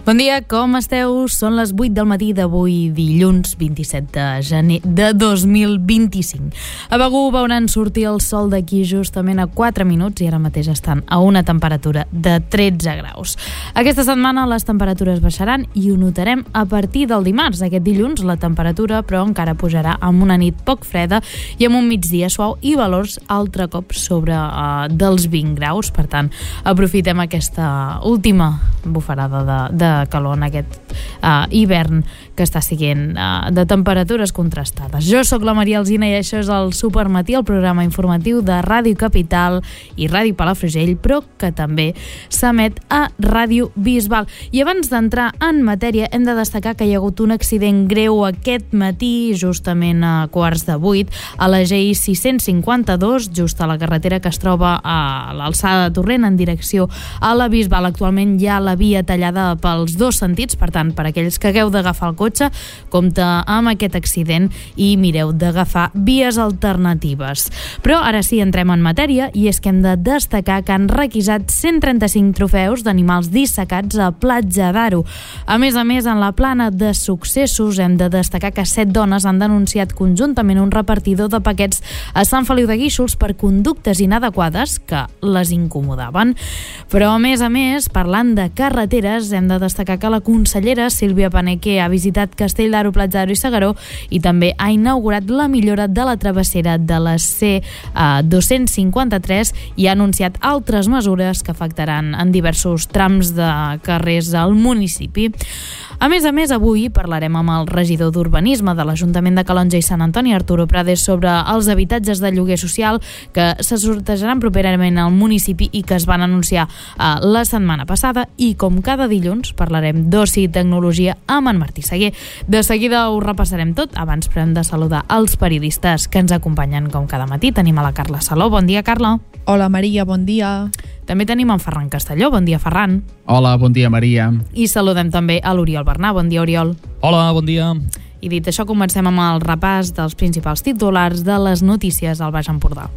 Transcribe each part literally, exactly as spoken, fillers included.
Bon dia, com esteu? Són les vuit del matí d'avui, dilluns vint-i-set de gener de dos mil vint-i-cinc. A Begur veuran sortir el sol d'aquí justament a quatre minuts i ara mateix estan a una temperatura de tretze graus. Aquesta setmana les temperatures baixaran i ho notarem a partir del dimarts. Aquest dilluns la temperatura, però, encara pujarà amb una nit poc freda i amb un migdia suau i valors altre cop sobre uh, dels vint graus. Per tant, aprofitem aquesta última bufarada de, de calor en aquest uh, hivern que està siguent uh, de temperatures contrastades. Jo sóc la Maria Alsina i això és el Supermatí, el programa informatiu de Ràdio Capital i Ràdio Palafrugell, però que també s'emet a Ràdio Bisbal. I abans d'entrar en matèria hem de destacar que hi ha hagut un accident greu aquest matí, justament a quarts de vuit, a la G I sis-cents cinquanta-dos, just a la carretera que es troba a l'alçada de Torrent en direcció a la Bisbal. Actualment hi ha la via tallada pels dos sentits, per tant, per aquells que hagueu d'agafar el cotxe, compte amb aquest accident i mireu d'agafar vies alternatives. Però ara sí, entrem en matèria, i és que hem de destacar que han requisat cent trenta-cinc trofeus d'animals dissecats a Platja d'Aro. A més a més, en la plana de successos hem de destacar que set dones han denunciat conjuntament un repartidor de paquets a Sant Feliu de Guíxols per conductes inadequades que les incomodaven. Però a més a més, parlant de carreteres, hem de destacar que la consellera Sílvia Paneque ha visitat Castell d'Aro, Platja d'Aro i S'Agaró i també ha inaugurat la millora de la travessera de la C dos-cents cinquanta-tres i ha anunciat altres mesures que afectaran en diversos trams de carrers al municipi. A més a més, avui parlarem amb el regidor d'Urbanisme de l'Ajuntament de Calonge i Sant Antoni, Arturo Prades, sobre els habitatges de lloguer social que se sortejaran properament al municipi i que es van anunciar eh, la setmana passada. I com cada dilluns parlarem d'oci i tecnologia amb en Martí Seguer. De seguida ho repassarem tot. Abans però hem de saludar els periodistes que ens acompanyen com cada matí. Tenim a la Carla Saló. Bon dia, Carla. Hola, Maria, bon dia. També tenim en Ferran Castelló. Bon dia, Ferran. Hola, bon dia, Maria. I saludem també a l'Oriol Bernà. Bon dia, Oriol. Hola, bon dia. I dit això, comencem amb el repàs dels principals titulars de les notícies al Baix Empordà.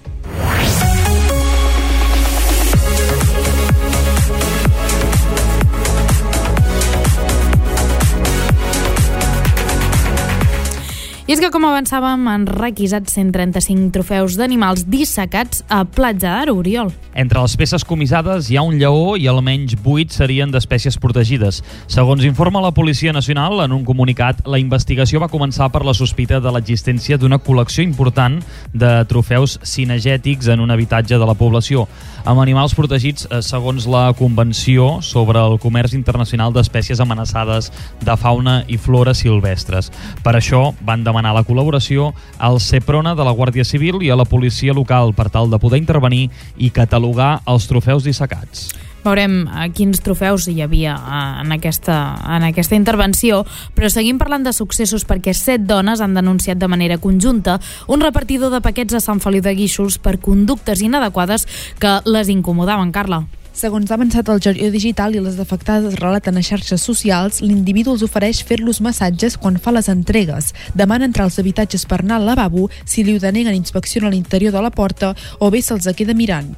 I és que, com avançàvem, han requisat cent trenta-cinc trofeus d'animals dissecats a Platja d'Aro, Oriol. Entre les peces comissades hi ha un lleó i almenys vuit serien d'espècies protegides. Segons informa la Policia Nacional, en un comunicat, la investigació va començar per la sospita de l'existència d'una col·lecció important de trofeus cinegètics en un habitatge de la població, amb animals protegits segons la Convenció sobre el Comerç Internacional d'Espècies Amenaçades de Fauna i Flora Silvestres. Per això van demanar la col·laboració al Seprona de la Guàrdia Civil i a la policia local per tal de poder intervenir i catalogar els trofeus dissecats. Veurem quins trofeus hi havia en aquesta, en aquesta intervenció, però seguim parlant de successos perquè set dones han denunciat de manera conjunta un repartidor de paquets a Sant Feliu de Guíxols per conductes inadequades que les incomodaven, Carla. Segons ha avançat el Gerió Digital i les afectades relaten a xarxes socials, l'individu els ofereix fer-los massatges quan fa les entregues. Demana entrar als habitatges per anar al lavabo, si li ho deneguen inspecciona l'interior de la porta o bé se'ls queda mirant.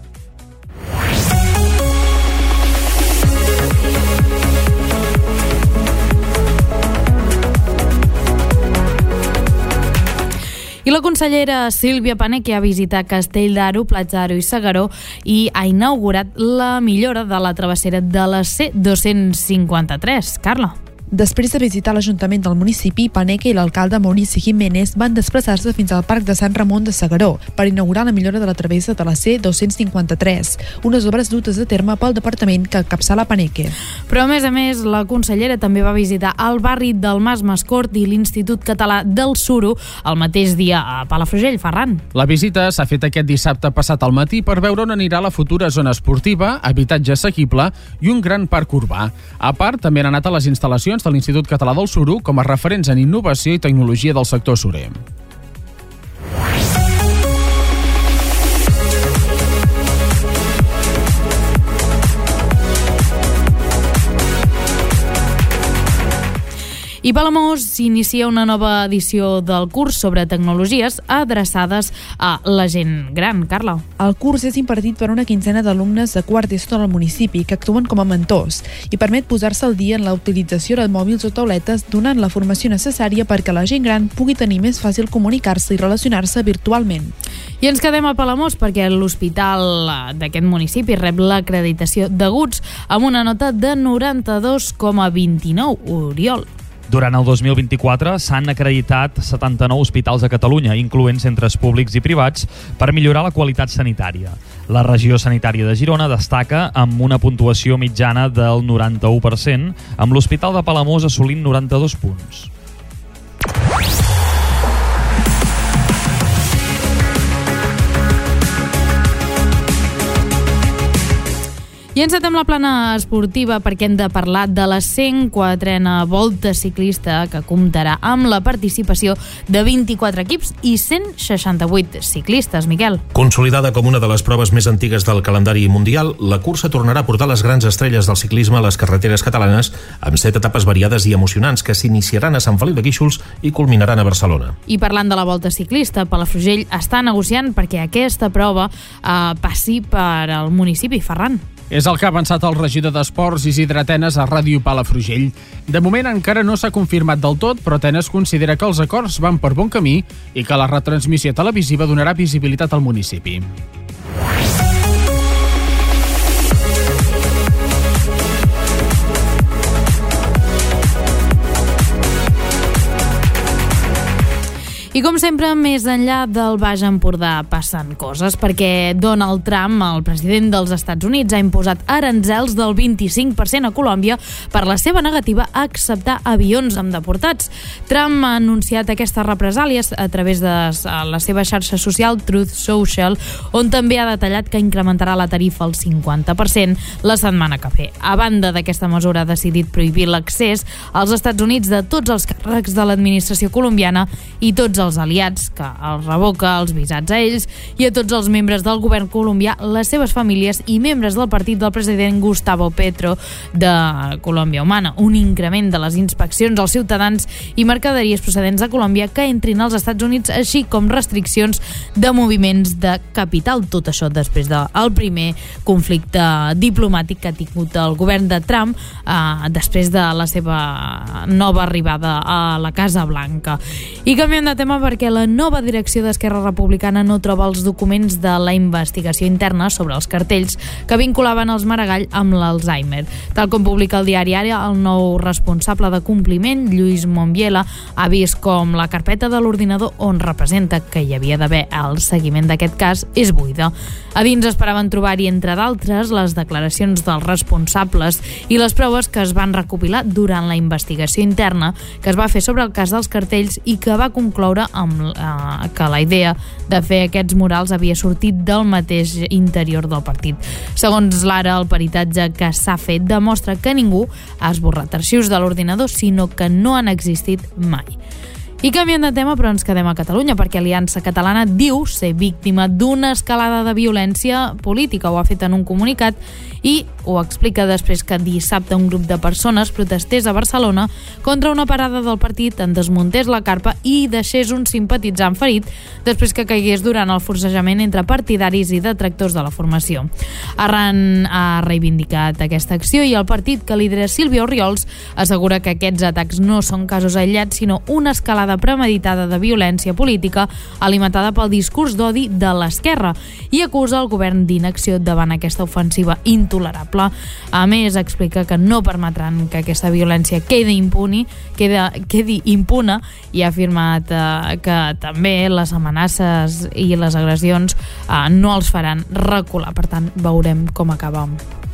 I la consellera Sílvia Paneque ha visitat Castell d'Aro, Platja d'Aro i S'Agaró i ha inaugurat la millora de la travessera de la C dos-cents cinquanta-tres. Carla. Després de visitar l'Ajuntament del municipi, Paneque i l'alcalde Maurici Jiménez van desplaçar-se fins al Parc de Sant Ramon de S'Agaró per inaugurar la millora de la travessa de la C dos-cents cinquanta-tres, unes obres dutes a terme pel departament que encapçala Paneque. Però a més a més, la consellera també va visitar el barri del Mas Mascort i l'Institut Català del Suro el mateix dia a Palafrugell. Ferran. La visita s'ha fet aquest dissabte passat al matí per veure on anirà la futura zona esportiva, habitatge assequible i un gran parc urbà. A part, també han anat a les instal·lacions de l'Institut Català del Suro com a referents en innovació i tecnologia del sector surer. I I Palamós s'inicia una nova edició del curs sobre tecnologies adreçades a la gent gran. Carla. El curs és impartit per una quinzena d'alumnes de quart d'ESO del municipi que actuen com a mentors i permet posar-se al dia en la utilització de mòbils o tauletes, donant la formació necessària perquè la gent gran pugui tenir més fàcil comunicar-se i relacionar-se virtualment. I ens quedem a Palamós perquè l'hospital d'aquest municipi rep l'acreditació d'Aguts amb una nota de noranta-dos coma vint-i-nou. Oriol. Durant el dos mil vint-i-quatre s'han acreditat setanta-nou hospitals a Catalunya, incloent centres públics i privats, per millorar la qualitat sanitària. La regió sanitària de Girona destaca amb una puntuació mitjana del noranta-u per cent, amb l'Hospital de Palamós assolint noranta-dos punts. I encetem la plana esportiva perquè hem de parlar de la cent quatrena volta ciclista que comptarà amb la participació de vint-i-quatre equips i cent seixanta-vuit ciclistes. Miquel. Consolidada com una de les proves més antigues del calendari mundial, la cursa tornarà a portar les grans estrelles del ciclisme a les carreteres catalanes amb set etapes variades i emocionants que s'iniciaran a Sant Feliu de Guíxols i culminaran a Barcelona. I parlant de la volta ciclista, Palafrugell està negociant perquè aquesta prova eh, passi per al municipi. Ferran. És el que ha avançat el regidor d'Esports Isidre Atenes a Ràdio Palafrugell. De moment encara no s'ha confirmat del tot, però Atenes considera que els acords van per bon camí i que la retransmissió televisiva donarà visibilitat al municipi. I com sempre, més enllà del Baix Empordà passen coses, perquè Donald Trump, el president dels Estats Units, ha imposat aranzels del vint-i-cinc per cent a Colòmbia per la seva negativa a acceptar avions amb deportats. Trump ha anunciat aquestes represàlies a través de la seva xarxa social Truth Social, on també ha detallat que incrementarà la tarifa al cinquanta per cent la setmana que ve. A banda d'aquesta mesura, ha decidit prohibir l'accés als Estats Units de tots els càrrecs de l'administració colombiana i tots els aliats, que els revoca els visats a ells i a tots els membres del govern colombià, les seves famílies i membres del partit del president Gustavo Petro de Colòmbia Humana. Un increment de les inspeccions als ciutadans i mercaderies procedents de Colòmbia que entrin als Estats Units, així com restriccions de moviments de capital. Tot això després del primer conflicte diplomàtic que ha tingut el govern de Trump eh, després de la seva nova arribada a la Casa Blanca. I canviem de tema perquè la nova direcció d'Esquerra Republicana no troba els documents de la investigació interna sobre els cartells que vinculaven els Maragall amb l'Alzheimer. Tal com publica el diari Ara, el nou responsable de compliment, Lluís Monbiela, ha vist com la carpeta de l'ordinador on representa que hi havia d'haver el seguiment d'aquest cas és buida. A dins esperaven trobar-hi, entre d'altres, les declaracions dels responsables i les proves que es van recopilar durant la investigació interna que es va fer sobre el cas dels cartells i que va concloure amb eh, que la idea de fer aquests murals havia sortit del mateix interior del partit. Segons l'Ara, el peritatge que s'ha fet demostra que ningú ha esborrat arxius de l'ordinador, sinó que no han existit mai. I canviem de tema, però ens quedem a Catalunya, perquè Aliança Catalana diu ser víctima d'una escalada de violència política. Ho ha fet en un comunicat i ho explica després que dissabte un grup de persones protestés a Barcelona contra una parada del partit, en desmuntés la carpa i deixés un simpatitzant ferit després que caigués durant el forcejament entre partidaris i detractors de la formació. Arran ha reivindicat aquesta acció i el partit que lidera Sílvia Orriols assegura que aquests atacs no són casos aïllats, sinó una escalada premeditada de violència política alimentada pel discurs d'odi de l'esquerra i acusa el govern d'inacció davant aquesta ofensiva intolerable. A més, explica que no permetran que aquesta violència quedi impuni, queda, quedi impuna i ha afirmat eh, que també les amenaces i les agressions eh, no els faran recular. Per tant, veurem com acaba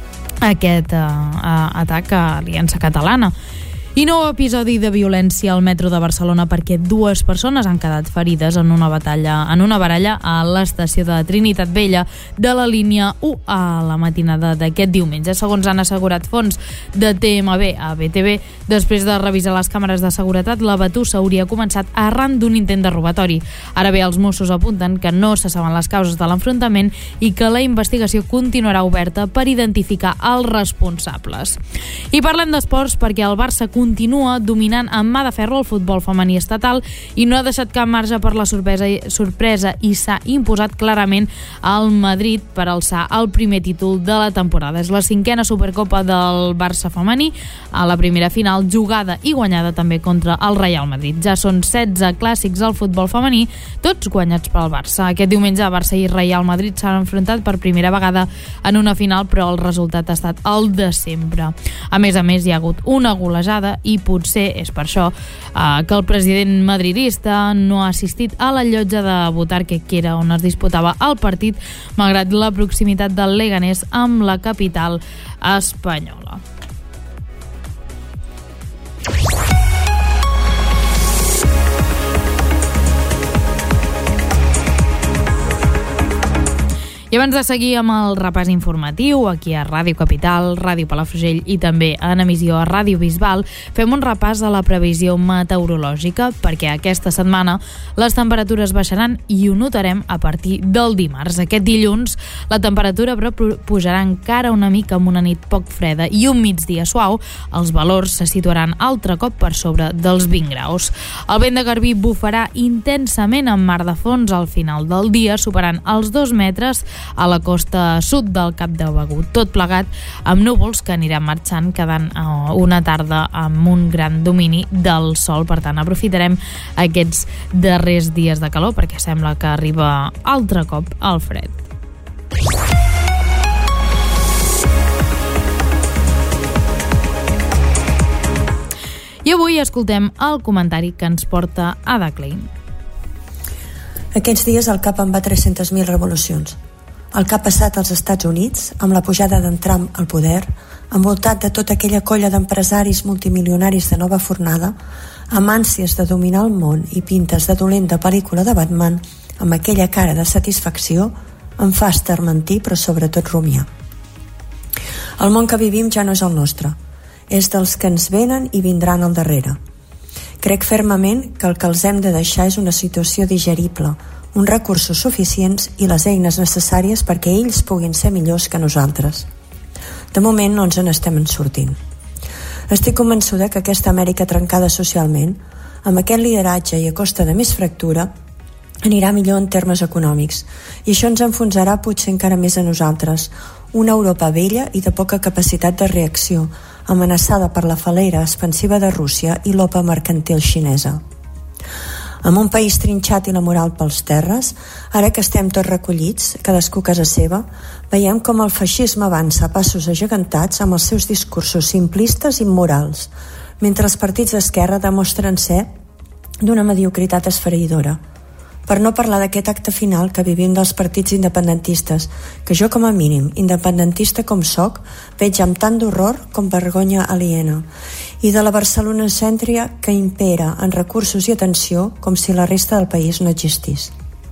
aquest eh, atac a Aliança Catalana. I nou episodi de violència al metro de Barcelona perquè dues persones han quedat ferides en una batalla, en una baralla a l'estació de Trinitat Vella de la línia u a la matinada d'aquest diumenge. Segons han assegurat fonts de T M B a B T V, després de revisar les càmeres de seguretat, la batussa hauria començat arran d'un intent de robatori. Ara bé, els Mossos apunten que no se saben les causes de l'enfrontament i que la investigació continuarà oberta per identificar els responsables. I parlem d'esports perquè el Barça continua dominant amb mà de ferro el futbol femení estatal i no ha deixat cap marge per la sorpresa, sorpresa i s'ha imposat clarament al Madrid per alçar el primer títol de la temporada. És la cinquena Supercopa del Barça femení, a la primera final jugada i guanyada també contra el Real Madrid. Ja són setze clàssics al futbol femení, tots guanyats pel Barça. Aquest diumenge Barça i Real Madrid s'han enfrontat per primera vegada en una final, però el resultat ha estat el de sempre. A més a més, hi ha hagut una golejada i potser és per això eh, que el president madridista no ha assistit a la llotja de Butarque, que era on es disputava el partit, malgrat la proximitat del Leganés amb la capital espanyola. I abans de seguir amb el repàs informatiu, aquí a Ràdio Capital, Ràdio Palafrugell i també en emissió a Ràdio Bisbal, fem un repàs a la previsió meteorològica, perquè aquesta setmana les temperatures baixaran i ho notarem a partir del dimarts. Aquest dilluns la temperatura però pujarà encara una mica amb una nit poc freda i un migdia suau. Els valors se situaran altre cop per sobre dels vint graus. El vent de Garbí bufarà intensament amb mar de fons al final del dia, superant els dos metres a la costa sud del Cap de Begur. Tot plegat amb núvols que aniran marxant, quedant una tarda amb un gran domini del sol. Per tant, aprofitarem aquests darrers dies de calor perquè sembla que arriba altre cop el fred. I avui escoltem el comentari que ens porta Ada Klein. Aquests dies el cap en va tres-centes mil revolucions. El que ha passat als Estats Units, amb la pujada d'en Trump al poder, envoltat de tota aquella colla d'empresaris multimilionaris de nova fornada, amb ànsies de dominar el món i pintes de dolent de pel·lícula de Batman, amb aquella cara de satisfacció, em fa estarmentir però sobretot rumiar. El món que vivim ja no és el nostre, és dels que ens venen i vindran al darrere. Crec fermament que el que els hem de deixar és una situació digerible, uns recursos suficients i les eines necessàries perquè ells puguin ser millors que nosaltres. De moment no ens en estem en sortint. Estic convençuda que aquesta Amèrica trencada socialment, amb aquest lideratge i a costa de més fractura, anirà millor en termes econòmics, i això ens enfonsarà potser encara més a nosaltres, una Europa vella i de poca capacitat de reacció, amenaçada per la falera expansiva de Rússia i l'opa mercantil xinesa. Amb un país trinxat i la moral pels terres, ara que estem tots recollits, cadascú a casa seva, veiem com el feixisme avança a passos agegantats amb els seus discursos simplistes i immorals, mentre els partits d'esquerra demostren ser d'una mediocritat esfereïdora. Per no parlar d'aquest acte final que vivim dels partits independentistes, que jo com a mínim, independentista com soc, veig amb tant d'horror com vergonya aliena, i de la barcelonocèntria que impera en recursos i atenció com si la resta del país no existís.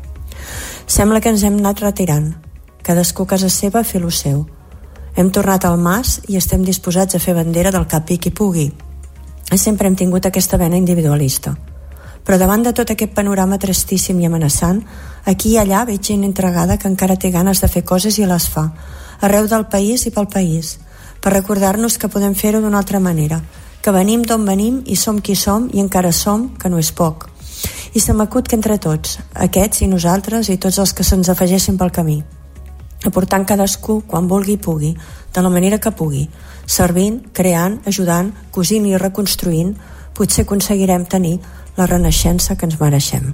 Sembla que ens hem anat retirant, cadascú a casa seva a fer lo seu. Hem tornat al mas i estem disposats a fer bandera del que piqui pugui. Sempre hem tingut aquesta vena individualista. Però davant de tot aquest panorama tristíssim i amenaçant, aquí i allà veig gent entregada que encara té ganes de fer coses i les fa, arreu del país i pel país, per recordar-nos que podem fer-ho d'una altra manera, que venim d'on venim i som qui som i encara som, que no és poc. I se m'acut que entre tots, aquests i nosaltres i tots els que se'ns afegeixin pel camí, aportant cadascú quan vulgui i pugui, de la manera que pugui, servint, creant, ajudant, cosint i reconstruint, potser aconseguirem tenir la renaixença que ens mereixem.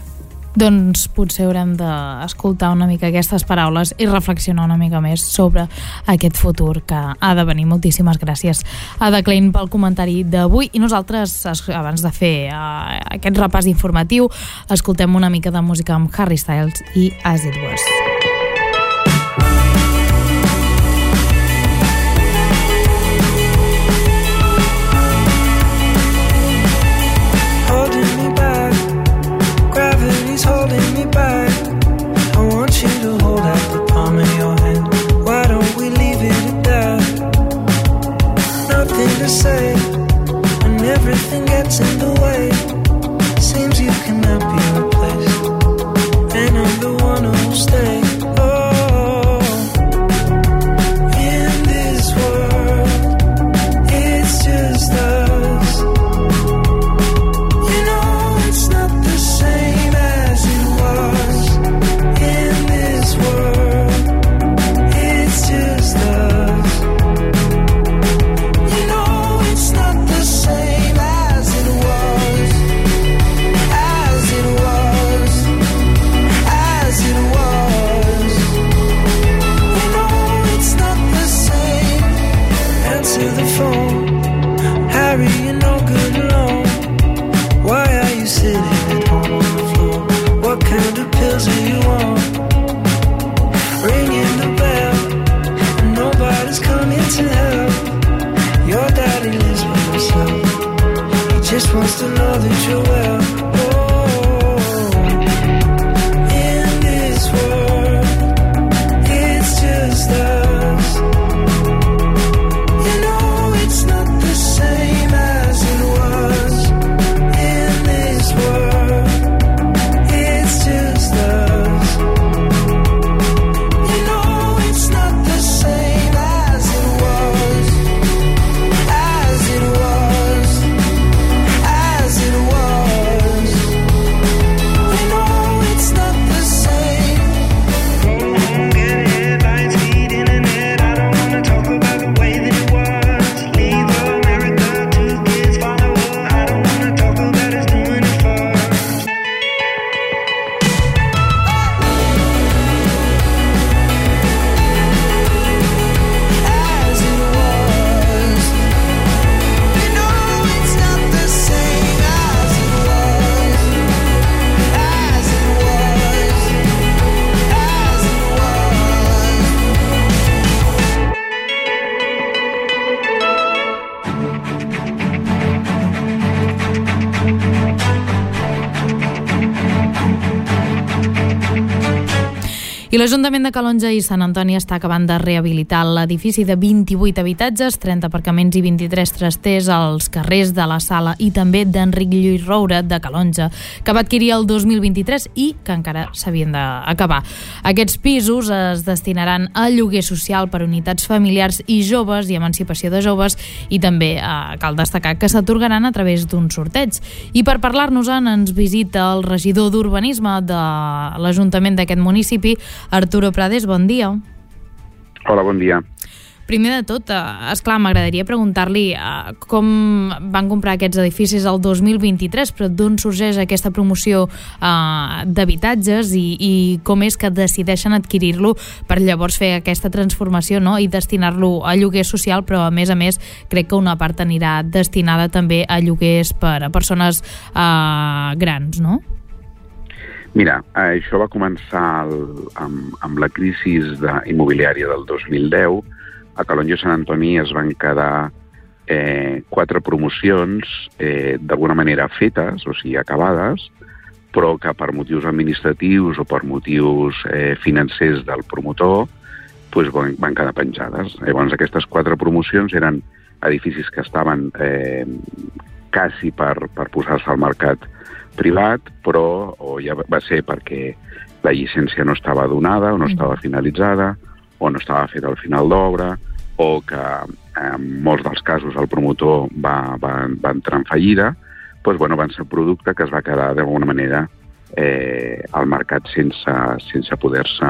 Doncs potser haurem d'escoltar una mica aquestes paraules i reflexionar una mica més sobre aquest futur que ha de venir. Moltíssimes gràcies, Ada Klein, pel comentari d'avui. I nosaltres, abans de fer uh, aquest repàs informatiu, escoltem una mica de música amb Harry Styles i As It Was. Holding me back, I want you to hold out the palm of your hand. Why don't we leave it at that? Nothing to say when everything gets in the way. Seems you cannot be replaced, and I'm the one who'll stay. to help. Your daddy lives by himself. He just wants to know that you're well. Oh, in this world, it's just us. You know it's not the same as it was. In this world, it's just us. You know it's not the same as it was. As it was. As it was. You know it's not the same. Go home, get headlines, feed internet. I don't wanna talk about the way that it was. Leave America, two kids follow her. I don't wanna talk about us doing it first. As it was. You know it's not the same as it was. As it was. As it I l'Ajuntament de Calonge i Sant Antoni està acabant de rehabilitar l'edifici de vint-i-vuit habitatges, trenta aparcaments i vint-i-tres trasters als carrers de la Sala i també d'Enric Lluís Roure de Calonge, que va adquirir el dos mil vint-i-tres i que encara s'havien d'acabar. Aquests pisos es destinaran a lloguer social per unitats familiars i joves i emancipació de joves, i també eh, cal destacar que s'atorgaran a través d'un sorteig. I per parlar-nos-en ens visita el regidor d'Urbanisme de l'Ajuntament d'aquest municipi, Arturo Prades. Bon dia. Hola, bon dia. Primer de tot, eh, esclar, m'agradaria preguntar-li eh, com van comprar aquests edificis el dos mil vint-i-tres, però d'on sorgeix aquesta promoció eh, d'habitatges i, i com és que decideixen adquirir-lo per llavors fer aquesta transformació, no? I destinar-lo a lloguer social, però a més a més crec que una part anirà destinada també a lloguers per a persones eh, grans, no? Mira, això va començar el, amb, amb la crisi de, immobiliària del dos mil deu. A Calonge i Sant Antoni es van quedar eh, quatre promocions eh, d'alguna manera fetes, o sigui, acabades, però que per motius administratius o per motius eh, financers del promotor pues, van, van quedar penjades. Llavors, aquestes quatre promocions eren edificis que estaven eh, quasi per, per posar-se al mercat privat, però o ja va ser perquè la llicència no estava donada o no estava finalitzada o no estava feta al final d'obra, o que en molts dels casos el promotor va, va, va entrar en fallida, doncs, bueno, van ser un producte que es va quedar d'alguna manera eh, al mercat sense, sense poder-se,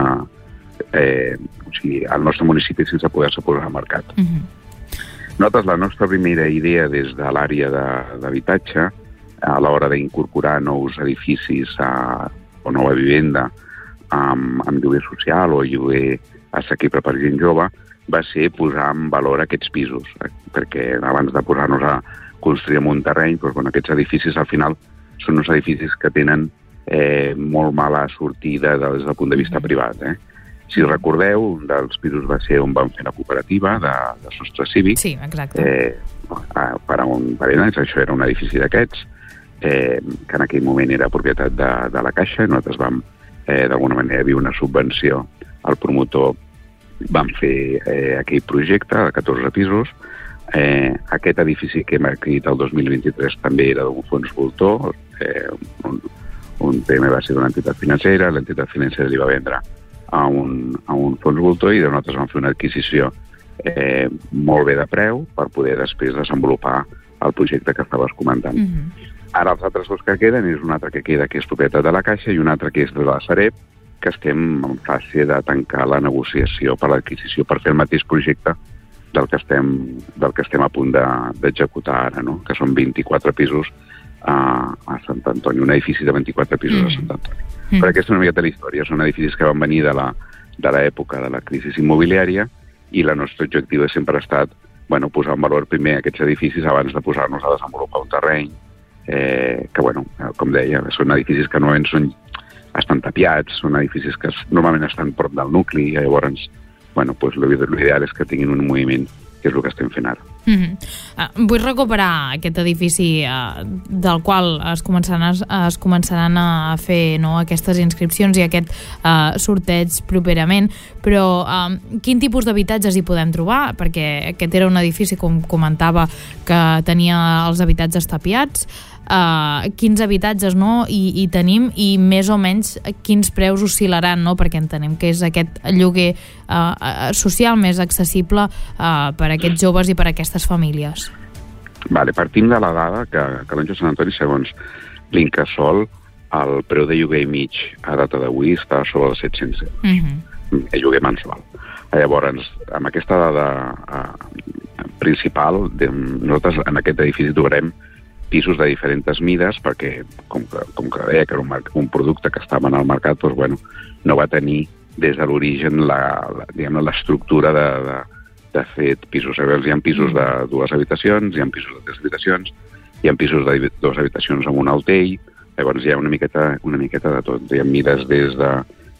eh, o sigui, al nostre municipi sense poder-se posar al mercat. Uh-huh. Nosaltres, la nostra primera idea des de l'àrea d'habitatge, a l'hora d'incorporar nous edificis a, o nova vivenda amb, amb lloguer social o lloguer assequible per gent jove, va ser posar en valor aquests pisos, perquè abans de posar-nos a construir en un terreny, doncs, bueno, aquests edificis al final són uns edificis que tenen eh, molt mala sortida des del punt de vista privat. Eh? Si recordeu, un dels pisos va ser on vam fer la cooperativa de, de sostre cívic. Sí, exacte. Eh, per a un parell d'anys, això era un edifici d'aquests, eh, que en aquell moment era propietat de, de la Caixa, i nosaltres vam, eh, d'alguna manera, dir una subvenció al promotor. Vam fer eh, aquell projecte de catorze pisos. Eh, aquest edifici que hem adquirit el dos mil vint-i-tres també era d'un fons voltor, eh, un, un P M va ser d'una entitat financera, l'entitat financera li va vendre a un, a un fons voltor i nosaltres vam fer una adquisició eh, molt bé de preu per poder després desenvolupar el projecte que estaves comentant. Mm-hmm. Ara els altres dos que queden és un altre que queda que és propietat de la Caixa i un altre que és de la Sareb, que estem en fase de tancar la negociació per l'adquisició per fer el mateix projecte del que estem, del que estem a punt d'executar de, ara, no? Que són vint-i-quatre pisos a, a Sant Antoni, un edifici de vint-i-quatre pisos mm. a Sant Antoni. Mm. Però aquesta és una miqueta la història, són edificis que van venir de la, de l'època de la crisi immobiliària i el nostre objectiu sempre ha estat, bueno, posar en valor primer aquests edificis abans de posar-nos a desenvolupar un terreny, eh, que, bueno, com deia, són edificis que normalment són, estan tapiats, són edificis que normalment estan prop del nucli, i llavors, bueno, pues, l'ideal és que tinguin un moviment que és el que estem fent ara. Mm-hmm. Uh, vull recuperar aquest edifici uh, del qual es començaran, a, es començaran a fer, no, aquestes inscripcions i aquest uh, sorteig properament, però uh, quin tipus d'habitatges hi podem trobar? Perquè aquest era un edifici, com comentava, que tenia els habitatges tapiats. Uh, quins habitatges, no, hi, hi tenim i més o menys quins preus oscil·laran, no? Perquè entenem que és aquest lloguer uh, social més accessible uh, per a aquests joves i per a aquestes famílies. Vale, partim de la dada que a Calonge Sant Antoni, segons l'Incasòl, el preu de lloguer mig a data d'avui està sobre els set-cents euros. Uh-huh. El lloguer mensual. Llavors, amb aquesta dada uh, principal, de, nosaltres en aquest edifici trobarem pisos de diferents mides, perquè com que, com que deia que era un, un producte que estava en el mercat, doncs, bueno, no va tenir des de l'origen la, la, diguem, l'estructura de, de, de fet pisos. Llavors, hi ha pisos de dues habitacions, hi ha pisos de tres habitacions, hi ha pisos de dues habitacions amb un altell, llavors hi ha una miqueta, una miqueta de tot. Hi ha mides des de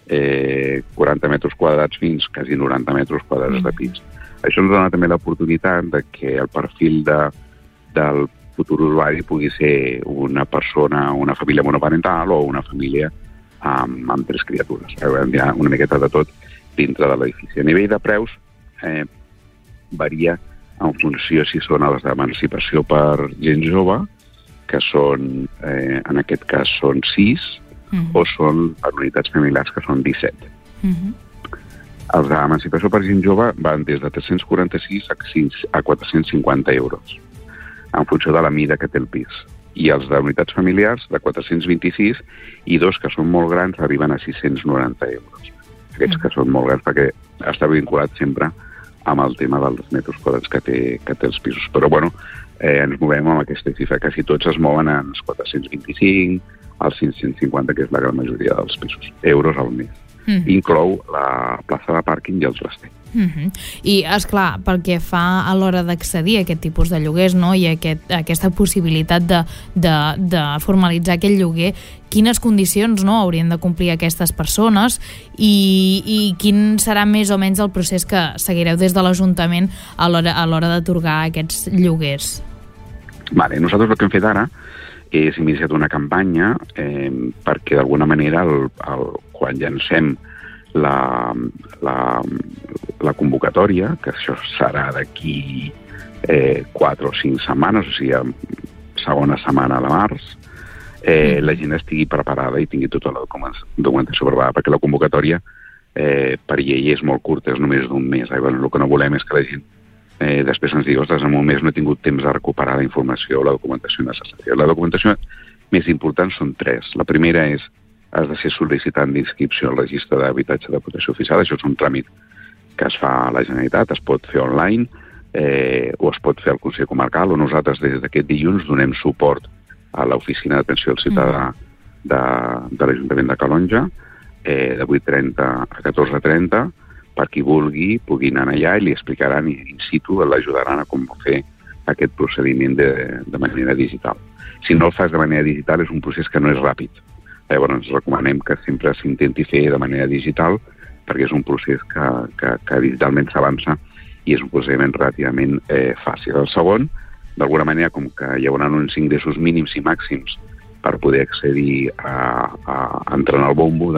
eh, quaranta metres quadrats fins quasi noranta metres quadrats de pis. Això ens dona també l'oportunitat de que el perfil de, del futur usuari pugui ser una persona, una família monoparental o una família amb, amb tres criatures. Hi ha una miqueta de tot dintre de l'edifici. A nivell de preus, eh, varia en funció si són els d'emancipació per gent jove, que són, eh, en aquest cas, són sis, uh-huh. o són per unitats familiars, que són disset. Uh-huh. Els d'emancipació per gent jove van des de tres-cents quaranta-sis a quatre-cents cinquanta euros, en funció de la mida que té el pis. I els d'unitats familiars, de quatre-cents vint-i-sis, i dos que són molt grans, arriben a sis-cents noranta euros. Aquests que són molt grans, perquè està vinculat sempre amb el tema dels metres quadrats que té, que té els pisos. Però, bueno, eh, ens movem amb aquesta xifra. Quasi tots es mouen en els quatre-cents vint-i-cinc, als cinc-cents cinquanta, que és la gran majoria dels pisos. Euros al mes. Mm. Inclou la plaça de pàrquing i el traster. Mm-hmm. I, esclar, pel que fa a l'hora d'accedir a aquest tipus de lloguers, no, i aquest, aquesta possibilitat de, de, de formalitzar aquest lloguer, quines condicions, no, haurien de complir aquestes persones i, i quin serà més o menys el procés que seguireu des de l'Ajuntament a l'hora, a l'hora d'atorgar aquests lloguers? Vale, nosaltres el que hem fet ara és iniciat una campanya eh, perquè d'alguna manera el, el, quan llancem La, la, la convocatòria, que això serà d'aquí eh, quatre o cinc setmanes, o sigui, segona setmana de març, eh, la gent estigui preparada i tingui tota la documentació preparada, perquè la convocatòria eh, per llei és molt curta, és només d'un mes. Eh? Bueno, el que no volem és que la gent eh, després ens digui, ostres, en un mes no he tingut temps de recuperar la informació o la documentació necessària. La documentació més important són tres. La primera és has de ser sol·licitant d'inscripció al registre d'habitatge de protecció oficial. Això és un tràmit que es fa a la Generalitat, es pot fer online eh, o es pot fer al Consell Comarcal, o nosaltres des d'aquest dilluns donem suport a l'Oficina d'Atenció al Ciutadà de, de l'Ajuntament de Calonge, eh, de vuit trenta a catorze trenta, per qui vulgui puguin anar allà i li explicaran in situ, l'ajudaran a com fer aquest procediment de, de manera digital. Si no el fas de manera digital és un procés que no és ràpid. Llavors ens recomanem que sempre s'intenti fer de manera digital perquè és un procés que, que, que digitalment s'avança i és un procediment relativament eh, fàcil. El segon, d'alguna manera, com que hi haurà uns ingressos mínims i màxims per poder accedir a, a, a entrar en el bombo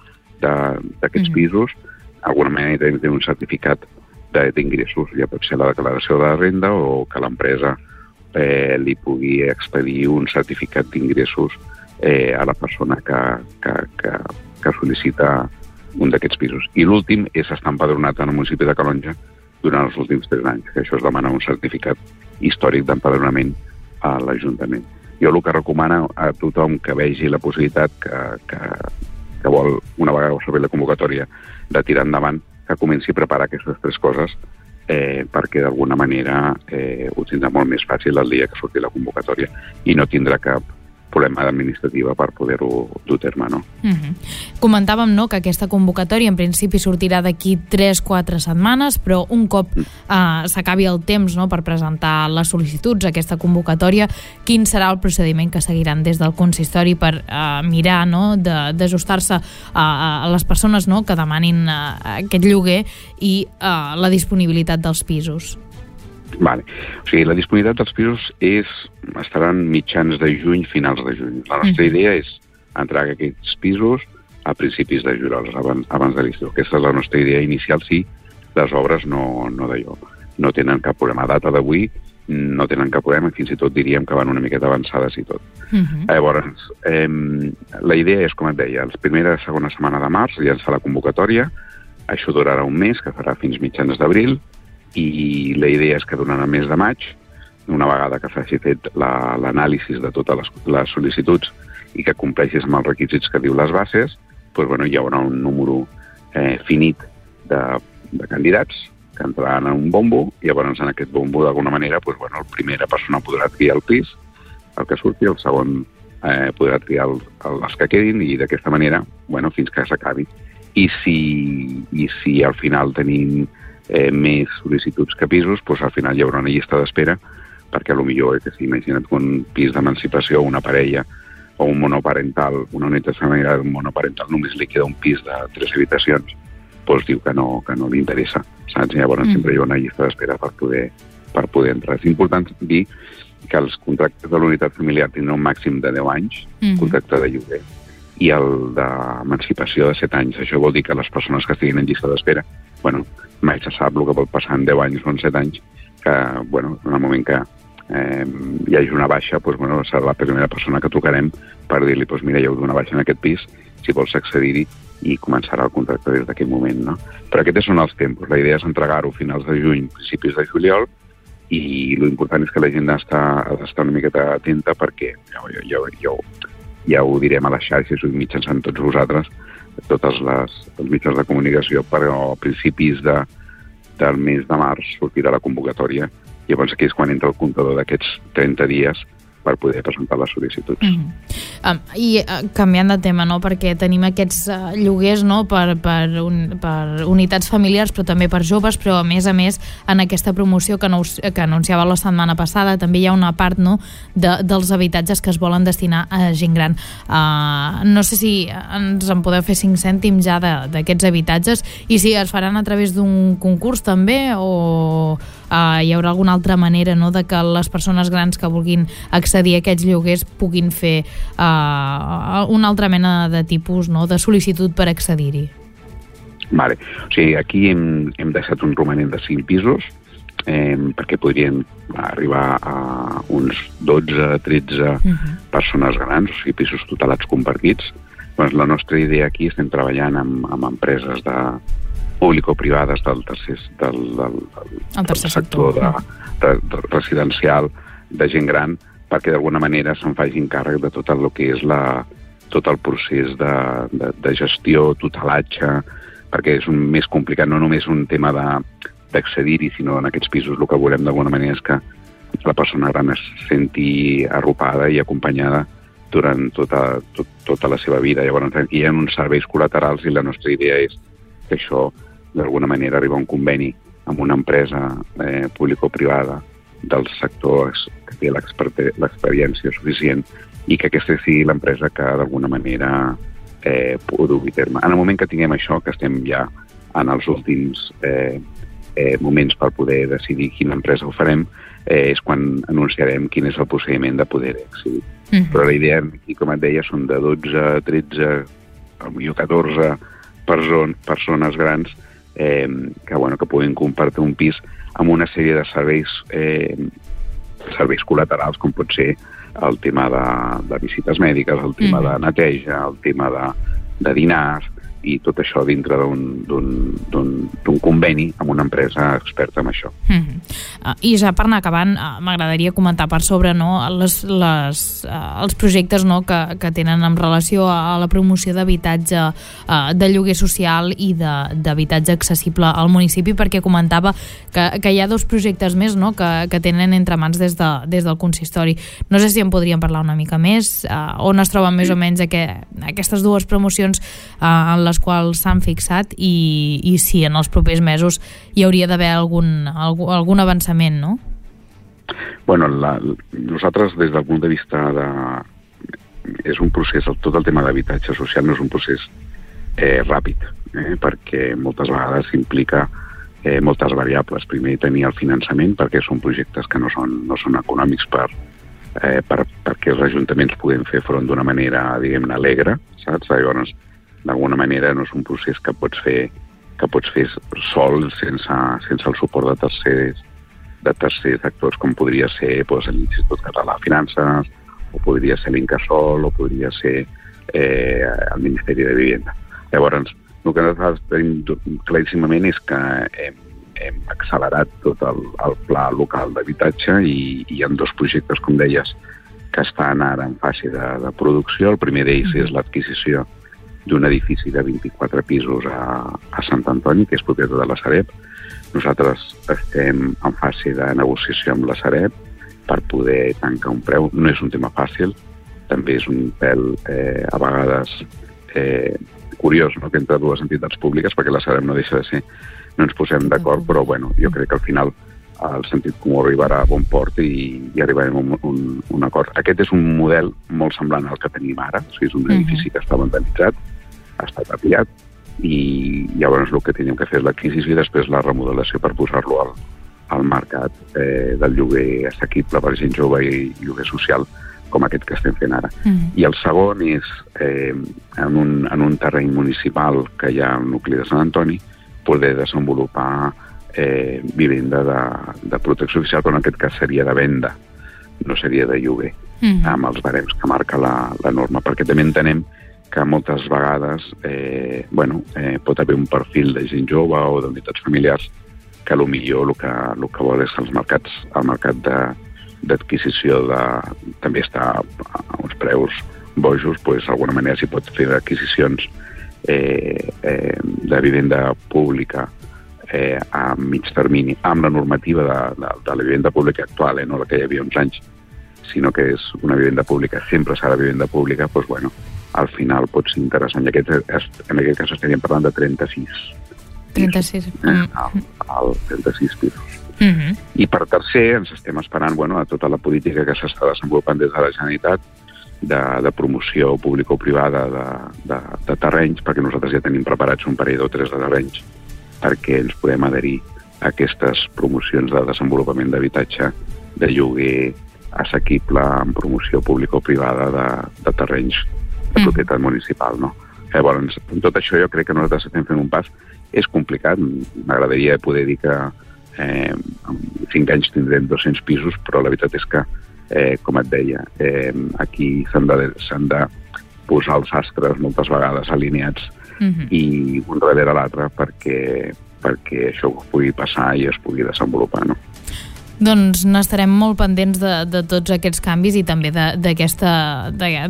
d'aquests mm-hmm. pisos, d'alguna manera hem de tenir un certificat d'ingressos. Ja pot ser la declaració de la renda o que l'empresa eh, li pugui expedir un certificat d'ingressos Eh, a la persona que, que, que, que sol·licita un d'aquests pisos. I l'últim és estar empadronat en el municipi de Calonge durant els últims tres anys, que això es demana un certificat històric d'empadronament a l'Ajuntament. Jo el que recomano a tothom que vegi la possibilitat que, que, que vol, una vegada saber la convocatòria, de tirar endavant, que comenci a preparar aquestes tres coses eh, perquè d'alguna manera eh, ho tindrà molt més fàcil el dia que surti la convocatòria i no tindrà cap problema administrativa per poder-ho dur a terme, no? Mm-hmm. Comentàvem, no?, que aquesta convocatòria en principi sortirà d'aquí tres a quatre setmanes, però un cop eh, s'acabi el temps, no?, per presentar les sol·licituds a aquesta convocatòria, quin serà el procediment que seguiran des del consistori per eh, mirar, no?, d'ajustar-se a, a les persones, no?, que demanin eh, aquest lloguer i eh, la disponibilitat dels pisos? Vale. O sigui, la disponibilitat dels pisos és, estaran mitjans de juny, finals de juny. La nostra idea és entrar a aquests pisos a principis de juliol, abans, abans de l'estiu. Aquesta és la nostra idea inicial, sí, les obres no, no d'allò. No tenen cap problema. A data d'avui no tenen cap problema, fins i tot diríem que van una miqueta avançades i tot. Uh-huh. Llavors, eh, la idea és, com et deia, la primera i segona setmana de març ja ens fa la convocatòria, això durarà un mes, que farà fins mitjans d'abril, i la idea és que durant el mes de maig, una vegada que s'hagi fet la, l'anàlisi de totes les, les sol·licituds i que compleixis amb els requisits que diu les bases, doncs, bueno, hi haurà un número eh, finit de, de candidats que entraran en un bombo, i llavors en aquest bombo, d'alguna manera, doncs, bueno, la primera persona podrà triar el pis, el que surti, el segon eh, podrà triar el, el, els que quedin, i d'aquesta manera, bueno, fins que s'acabi. I si, i si al final tenim eh, més sol·licituds que pisos, doncs al final hi haurà una llista d'espera, perquè potser, que si imagina't que un pis d'emancipació, una parella, o un monoparental, una unitat familiar monoparental, només li queda un pis de tres habitacions, doncs diu que no, que no li interessa, saps? I llavors mm. sempre hi ha una llista d'espera per poder, per poder entrar. És important dir que els contractes de l'unitat familiar tindran un màxim de deu anys, mm. contracte de lloguer, i el d'emancipació de set anys. Això vol dir que les persones que estiguin en llista d'espera, bueno, mai se sap el que pot passar en deu anys o en set anys, que, bueno, en el moment que eh, hi hagi una baixa, doncs, bueno, serà la primera persona que trucarem per dir-li, doncs, mira, hi ha hagut una baixa en aquest pis, si vols accedir-hi, i començarà el contracte des d'aquell moment, no? Però aquests són els tempos. La idea és entregar-ho a finals de juny, principis de juliol, i l'important és que la gent ha d'estar una miqueta atenta, perquè ja, ja, ja, ja, ja ho direm a les xarxes, ho mitjançant tots vosaltres, totes les, els mitjans de comunicació, però a principis de, del mes de març sortirà la convocatòria, i llavors aquí és quan entra el comptador d'aquests trenta dies per poder presentar les sol·licituds. Mm-hmm. Um, I uh, canviant de tema, no?, perquè tenim aquests uh, lloguers, no?, per, per, un, per unitats familiars, però també per joves, però a més a més, en aquesta promoció que, no, que anunciava la setmana passada, també hi ha una part, no?, de, dels habitatges que es volen destinar a gent gran. Uh, no sé si ens en podeu fer cinc cèntims ja d'aquests habitatges, i si es faran a través d'un concurs també, o uh, hi haurà alguna altra manera, no?, de que les persones grans que vulguin accedir a aquests lloguers puguin fer uh, una altra mena de tipus, no?, de sol·licitud per accedir-hi. Vale. O sigui, aquí hem, hem deixat un romanent de cinc pisos, eh, perquè podrien arribar a uns dotze tretze uh-huh. persones grans, o sigui, pisos tutelats compartits. Doncs la nostra idea aquí, estem treballant amb, amb empreses de público-privades del tercer, del, del, del, el tercer del sector, sector de, de, de residencial de gent gran, perquè d'alguna manera se'n facin càrrec de tot el que és la, tot el procés de, de, de gestió, tutelatge, perquè és un, més complicat, no només un tema d'accedir-hi, sinó en aquests pisos el que volem d'alguna manera és que la persona gran es senti arropada i acompanyada durant tota, tot, tota la seva vida. Llavors aquí hi ha uns serveis col·laterals i la nostra idea és que això d'alguna manera arriba a un conveni amb una empresa eh, público-privada del sector que té l'experiència suficient i que aquesta sigui l'empresa que d'alguna manera eh, pugui dur a terme. En el moment que tinguem això, que estem ja en els últims eh, eh, moments per poder decidir quina empresa ho farem, eh, és quan anunciarem quin és el procediment de poder accedir. Mm-hmm. Però la idea, aquí, com et deia, són de dotze, tretze, potser catorze person, persones grans eh, que, bueno, que puguin compartir un pis amb una sèrie de serveis eh, serveis col·laterals, com pot ser el tema de, de visites mèdiques, el tema mm. de neteja, el tema de, de dinars, i tot això dintre d'un conveni amb una empresa experta en això. Mm-hmm. uh, I ja per anar acabant, uh, m'agradaria comentar per sobre, no, les, les, uh, els projectes, no, que, que tenen en relació a la promoció d'habitatge, uh, de lloguer social i d'habitatge accessible al municipi, perquè comentava que, que hi ha dos projectes més, no, que, que tenen entre mans des, de, des del consistori. No sé si en podríem parlar una mica més, uh, on es troben més o menys aquest, aquestes dues promocions uh, en les quals s'han fixat, i, i si en els propers mesos hi hauria d'haver algun, algun, algun avançament, no? Bueno, la, nosaltres des del punt de vista de... és un procés, tot el tema d'habitatge social no és un procés eh, ràpid, eh, perquè moltes vegades implica eh, moltes variables. Primer, tenir el finançament, perquè són projectes que no són, no són econòmics per, eh, per, perquè els ajuntaments puguin fer front d'una manera, diguem-ne, alegre, saps? Llavors, d'alguna manera, no és un procés que pots fer que pots fer sol sense, sense el suport de tercers, de tercers actors, com podria ser doncs, l'Institut Català de Finances, o podria ser l'Incasol, o podria ser eh, el Ministeri de Vivenda. Llavors, el que nosaltres tenim claríssimament és que hem, hem accelerat tot el, el pla local d'habitatge i, i hi ha dos projectes, com deies, que estan ara en fase de, de producció. El primer d'ells és l'adquisició d'un edifici de vint-i-quatre pisos a, a Sant Antoni, que és propietat de la Sareb. Nosaltres estem en fase de negociació amb la Sareb per poder tancar un preu. No és un tema fàcil, també és un pèl eh, a vegades eh, curiós, no?, que entre dues entitats públiques, perquè la Sareb no deixa de ser, no ens posem d'acord, però bueno, jo crec que al final el sentit comú arribarà a bon port i, i arribarem a un, un, un acord. Aquest és un model molt semblant al que tenim ara, o sigui, és un edifici que està vandalitzat, ha estat tapiat, i llavors el que tenim que fer és l'adquisició i després la remodelació per posar-lo al, al mercat eh, del lloguer assequible per gent jove i lloguer social, com aquest que estem fent ara. Mm. I el segon és eh, en, un, en un terreny municipal que hi ha al nucli de Sant Antoni, poder desenvolupar eh, vivenda de, de protecció oficial, però en aquest cas seria de venda, no seria de lloguer, mm. amb els barems que marca la, la norma, perquè també entenem que moltes vegades eh, bueno, eh, pot haver un perfil de gent jove o d'unitats familiars que potser el que, el que vol és els mercats, el mercat d'adquisició de, de, també està a uns preus bojos, doncs d'alguna manera s'hi pot fer adquisicions eh, eh, de vivenda pública eh, a mig termini, amb la normativa de, de, de la vivenda pública actual, eh, no la que hi havia uns anys, sinó que és una vivenda pública, sempre serà vivenda pública, doncs bueno, al final pot ser interessant. I aquest, en aquest cas estaríem parlant de trenta-sis. trenta-sis. Pisos, eh? al, al trenta-sis pisos. Mm-hmm. I per tercer ens estem esperant bueno, a tota la política que s'està desenvolupant des de la Generalitat de, de promoció público-privada de, de, de terrenys, perquè nosaltres ja tenim preparats un parell o tres de terrenys perquè ens podem adherir a aquestes promocions de desenvolupament d'habitatge de lloguer assequible en promoció público-privada de, de terrenys de propietat municipal, no? Llavors, en tot això jo crec que nosaltres estem fent un pas. És complicat, m'agradaria poder dir que eh, en cinc anys tindrem dos-cents pisos, però la veritat és que, eh, com et deia, eh, aquí s'han de, s'han de posar els astres moltes vegades alineats mm-hmm. i un darrere l'altre perquè, perquè això pugui passar i es pugui desenvolupar, no? Doncs n'estarem molt pendents de, de tots aquests canvis i també d'aquesta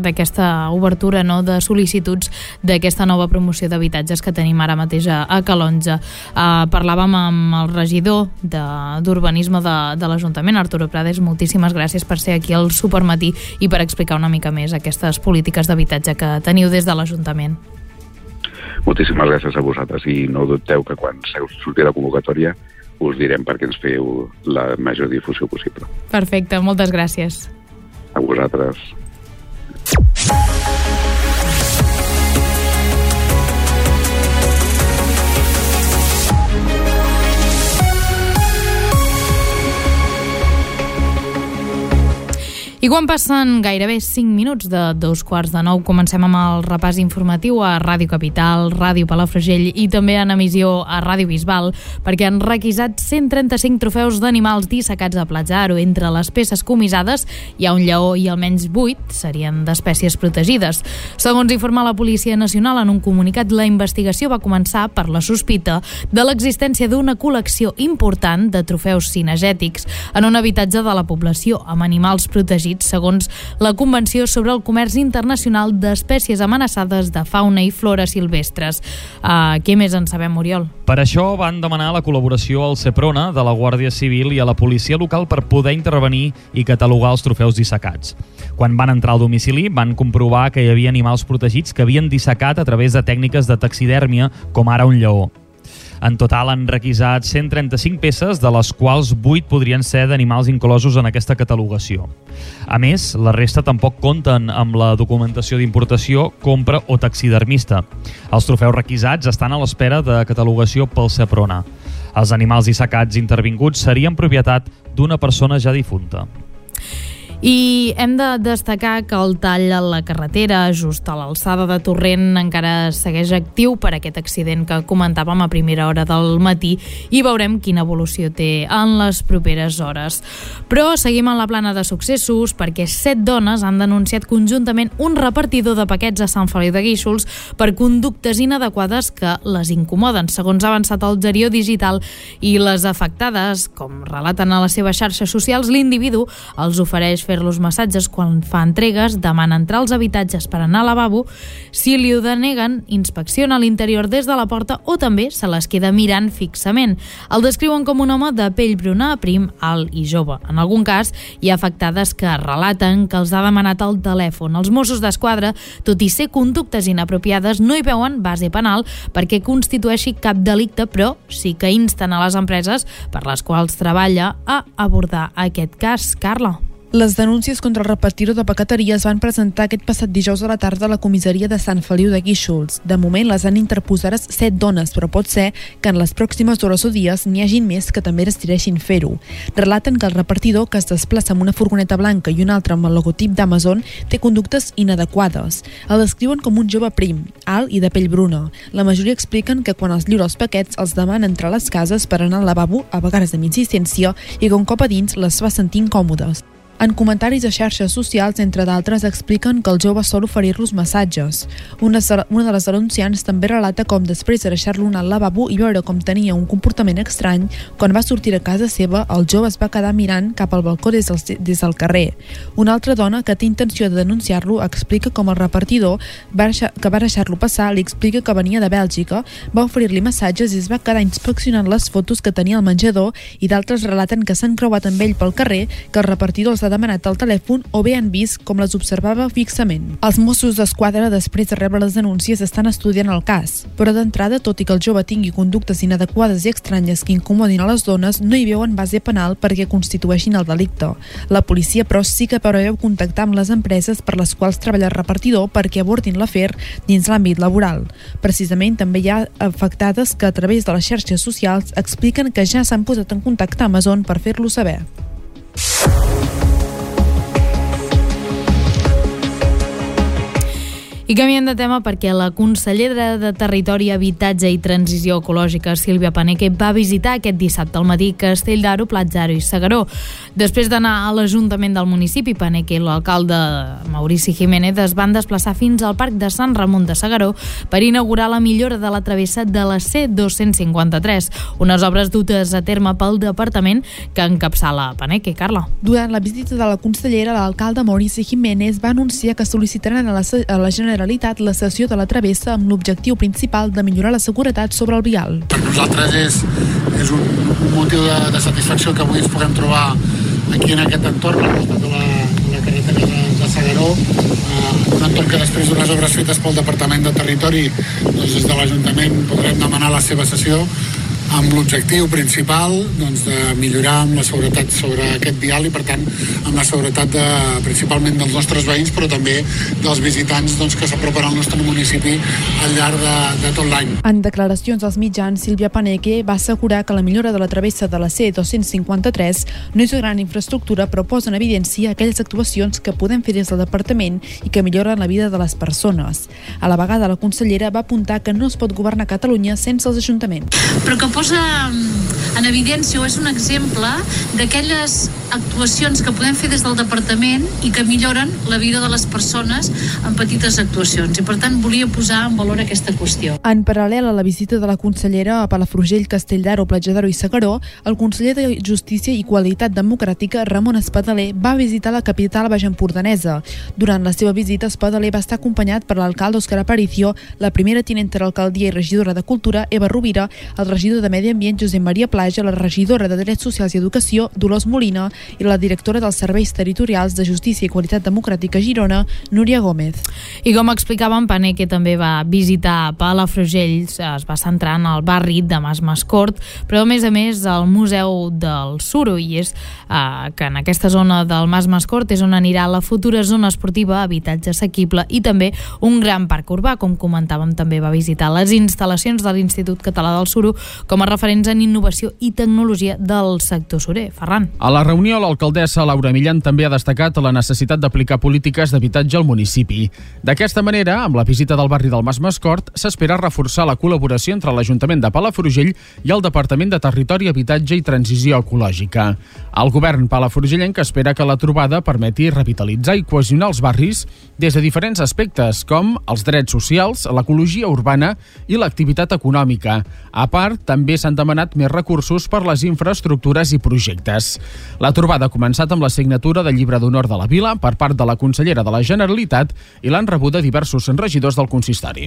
obertura, no?, de sol·licituds d'aquesta nova promoció d'habitatges que tenim ara mateix a, a Calonge. Uh, parlàvem amb el regidor d'Urbanisme de, de, de l'Ajuntament, Arturo Prades. Moltíssimes gràcies per ser aquí al Supermatí i per explicar una mica més aquestes polítiques d'habitatge que teniu des de l'Ajuntament. Moltíssimes gràcies a vosaltres i no dubteu que quan surti la convocatòria us direm perquè ens feu la major difusió possible. Perfecte, moltes gràcies. A vosaltres. I quan passen gairebé cinc minuts de dos quarts de nou, comencem amb el repàs informatiu a Ràdio Capital, Ràdio Palafrugell i també en emissió a Ràdio Bisbal, perquè han requisat cent trenta-cinc trofeus d'animals dissecats a Platzaro. Entre les peces comissades hi ha un lleó i almenys vuit serien d'espècies protegides. Segons informa la Policia Nacional en un comunicat, la investigació va començar per la sospita de l'existència d'una col·lecció important de trofeus cinegètics en un habitatge de la població amb animals protegits segons la Convenció sobre el Comerç Internacional d'Espècies Amenaçades de Fauna i Flora Silvestres. Uh, què més en sabem, Oriol? Per això van demanar la col·laboració al Seprona, de la Guàrdia Civil i a la policia local per poder intervenir i catalogar els trofeus dissecats. Quan van entrar al domicili van comprovar que hi havia animals protegits que havien dissecat a través de tècniques de taxidèrmia, com ara un lleó. En total han requisat cent trenta-cinc peces, de les quals vuit podrien ser d'animals inclosos en aquesta catalogació. A més, la resta tampoc compten amb la documentació d'importació, compra o taxidermista. Els trofeus requisats estan a l'espera de catalogació pel Seprona. Els animals dissecats intervinguts serien propietat d'una persona ja difunta. I hem de destacar que el tall a la carretera, just a l'alçada de Torrent, encara segueix actiu per aquest accident que comentàvem a primera hora del matí i veurem quina evolució té en les properes hores. Però seguim en la plana de successos perquè set dones han denunciat conjuntament un repartidor de paquets a Sant Feliu de Guíxols per conductes inadequades que les incomoden. Segons ha avançat el Gerió Digital i les afectades, com relaten a les seves xarxes socials, l'individu els ofereix fer-los massatges quan fa entregues, demana entrar als habitatges per anar al lavabo, si li ho deneguen, inspecciona l'interior des de la porta o també se les queda mirant fixament. El descriuen com un home de pell bruna, prim, alt i jove. En algun cas, hi ha afectades que relaten que els ha demanat el telèfon. Els Mossos d'Esquadra, tot i ser conductes inapropiades, no hi veuen base penal perquè constitueixi cap delicte, però sí que insten a les empreses per les quals treballa a abordar aquest cas. Carla. Les denúncies contra el repartidor de paqueteria es van presentar aquest passat dijous a la tarda a la comissaria de Sant Feliu de Guíxols. De moment les han interposades set dones, però pot ser que en les pròximes hores o dies n'hi hagin més que també decideixin fer-ho. Relaten que el repartidor, que es desplaça amb una furgoneta blanca i una altra amb el logotip d'Amazon, té conductes inadequades. El descriuen com un jove prim, alt i de pell bruna. La majoria expliquen que quan els lliura els paquets els demana entrar a les cases per anar al lavabo, a vegades amb insistència, i que un cop a dins les fa sentir incòmodes. En comentaris a xarxes socials, entre d'altres, expliquen que el jove sol oferir-los massatges. Una, una de les denunciants també relata com després de deixar-lo anar al lavabo i veure com tenia un comportament estrany, quan va sortir a casa seva, el jove es va quedar mirant cap al balcó des del, des del carrer. Una altra dona que té intenció de denunciar-lo explica com el repartidor va deixar, que va deixar-lo passar li explica que venia de Bèlgica, va oferir-li massatges i es va quedar inspeccionant les fotos que tenia al menjador, i d'altres relaten que s'han creuat amb ell pel carrer, que el repartidor els ha demanat el telèfon o bé han vist com les observava fixament. Els Mossos d'Esquadra, després de rebre les denúncies, estan estudiant el cas, però d'entrada, tot i que el jove tingui conductes inadequades i estranyes que incomodin a les dones, no hi veuen base penal perquè constitueixin el delicte. La policia, però, sí que preveu contactar amb les empreses per les quals treballa el repartidor perquè abordin l'afer dins l'àmbit laboral. Precisament, també hi ha afectades que a través de les xarxes socials expliquen que ja s'han posat en contacte a Amazon per fer-lo saber. I canviem de tema perquè la consellera de Territori, Habitatge i Transició Ecològica, Sílvia Paneque, va visitar aquest dissabte al matí Castell d'Aro, Platja d'Aro i S'Agaró. Després d'anar a l'Ajuntament del municipi, Paneque i l'alcalde Maurici Jiménez es van desplaçar fins al Parc de Sant Ramon de S'Agaró per inaugurar la millora de la travessa de la C dos-cents cinquanta-tres, unes obres dutes a terme pel departament que encapçala Paneque. Carla. Durant la visita de la consellera, l'alcalde Maurici Jiménez va anunciar que sol·licitaran a la, a la Generalitat la cessió de la travessa amb l'objectiu principal de millorar la seguretat sobre el vial. Per nosaltres és, és un, un motiu de, de satisfacció que avui ens puguem trobar aquí en aquest entorn, al costat de la, de la carretera de, de S'Agaró, eh, un entorn que després d'unes obres fetes pel Departament de Territori, doncs des de l'Ajuntament podrem demanar la seva cessió amb l'objectiu principal doncs, de millorar amb la seguretat sobre aquest vial i, per tant, amb la seguretat de, principalment dels nostres veïns, però també dels visitants doncs, que s'apropen al nostre municipi al llarg de, de tot l'any. En declaracions als mitjans, Sílvia Paneque va assegurar que la millora de la travessa de la C dos-cents cinquanta-tres no és una gran infraestructura, però posa en evidència aquelles actuacions que podem fer des del departament i que milloren la vida de les persones. A la vegada, la consellera va apuntar que no es pot governar Catalunya sense els ajuntaments. Però que posa en evidència o és un exemple d'aquelles actuacions que podem fer des del departament i que milloren la vida de les persones en petites actuacions, i per tant volia posar en valor aquesta qüestió. En paral·lel a la visita de la consellera a Palafrugell, Castell d'Aro, Platja d'Aro i S'Agaró, el conseller de Justícia i Qualitat Democràtica, Ramon Espadaler, va visitar la capital baixempordanesa. Durant la seva visita, Espadaler va estar acompanyat per l'alcalde Òscar Aparicio, la primera tinenta d'alcaldia i regidora de Cultura, Eva Rovira, el regidor de Medi Ambient, Josep Maria Plaja, la regidora de Drets Socials i Educació, Dolors Molina, i la directora dels Serveis Territorials de Justícia i Qualitat Democràtica a Girona, Núria Gómez. I com explicàvem, Paneque també va visitar Palafrugell, es va centrar en el barri de Mas Mascort, però a més a més el Museu del Suro, i és eh, que en aquesta zona del Mas Mascort és on anirà la futura zona esportiva, habitatge assequible i també un gran parc urbà. Com comentàvem, també va visitar les instal·lacions de l'Institut Català del Suro com a referents en innovació i tecnologia del sector surer. Ferran. A la reunió, l'alcaldessa Laura Millan també ha destacat la necessitat d'aplicar polítiques d'habitatge al municipi. D'aquesta manera, amb la visita del barri del Mas Mascort, s'espera reforçar la col·laboració entre l'Ajuntament de Palafrugell i el Departament de Territori, Habitatge i Transició Ecològica. El govern palafrugellenc espera que la trobada permeti revitalitzar i cohesionar els barris des de diferents aspectes, com els drets socials, l'ecologia urbana i l'activitat econòmica. A part, també s'han demanat més recursos per les infraestructures i projectes. La trobada ha començat amb la signatura del llibre d'honor de la vila per part de la consellera de la Generalitat i l'han rebuda diversos regidors del consistori.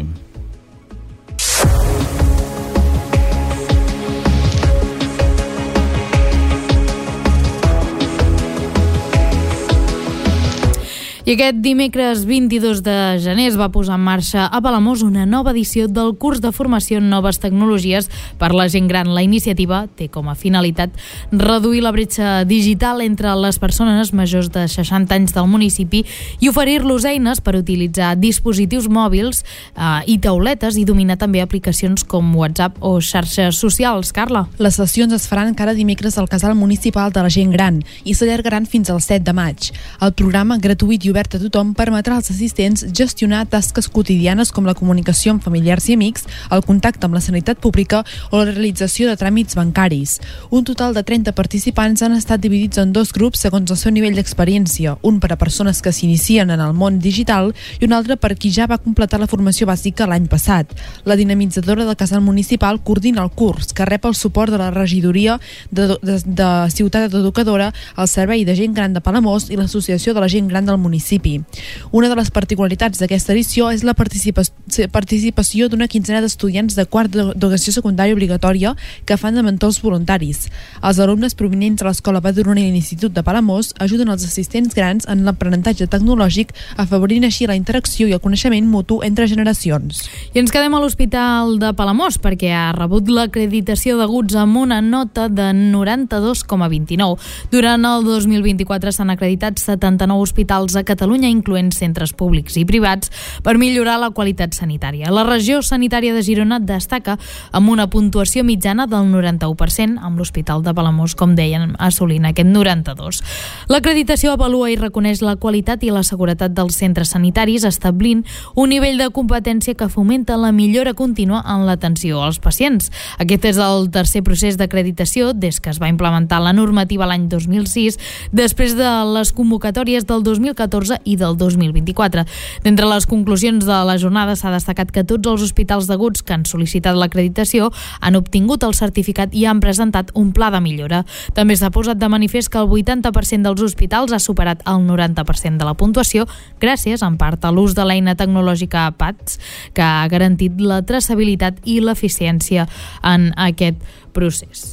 I aquest dimecres vint-i-dos de gener es va posar en marxa a Palamós una nova edició del curs de formació en noves tecnologies per la gent gran. La iniciativa té com a finalitat reduir la bretxa digital entre les persones majors de seixanta anys del municipi i oferir-los eines per utilitzar dispositius mòbils eh, i tauletes i dominar també aplicacions com WhatsApp o xarxes socials. Carla. Les sessions es faran cada dimecres al casal municipal de la gent gran i s'allargaran fins al set de maig. El programa, gratuït i obert a tothom, permetrà als assistents gestionar tasques quotidianes com la comunicació amb familiars i amics, el contacte amb la sanitat pública o la realització de tràmits bancaris. Un total de trenta participants han estat dividits en dos grups segons el seu nivell d'experiència, un per a persones que s'inicien en el món digital i un altre per qui ja va completar la formació bàsica l'any passat. La dinamitzadora del casal municipal coordina el curs, que rep el suport de la regidoria de, de, de Ciutat Educadora, el Servei de Gent Gran de Palamós i l'Associació de la Gent Gran del municipi. Una de les particularitats d'aquesta edició és la participació, participació d'una quinzena d'estudiants de quart d'educació secundària obligatòria que fan de mentors voluntaris. Els alumnes provinents de l'Escola Badurona i l'Institut de Palamós ajuden els assistents grans en l'aprenentatge tecnològic, afavorint així la interacció i el coneixement mutu entre generacions. I ens quedem a l'Hospital de Palamós perquè ha rebut l'acreditació d'aguts amb una nota de noranta-dos coma vint-i-nou. Durant el dos mil vint-i-quatre s'han acreditat setanta-nou hospitals a Catalunya, incloent centres públics i privats, per millorar la qualitat sanitària. La regió sanitària de Girona destaca amb una puntuació mitjana del noranta-u per cent, amb l'Hospital de Palamós, com deien, assolint aquest noranta-dos. L'acreditació avalua i reconeix la qualitat i la seguretat dels centres sanitaris, establint un nivell de competència que fomenta la millora contínua en l'atenció als pacients. Aquest és el tercer procés d'acreditació des que es va implementar la normativa l'any dos mil sis, després de les convocatòries del dos mil catorze i del dos mil vint-i-quatre. D'entre les conclusions de la jornada s'ha destacat que tots els hospitals d'aguts que han sol·licitat l'acreditació han obtingut el certificat i han presentat un pla de millora. També s'ha posat de manifest que el vuitanta per cent dels hospitals ha superat el noranta per cent de la puntuació gràcies, en part, a l'ús de l'eina tecnològica P A T S, que ha garantit la traçabilitat i l'eficiència en aquest procés.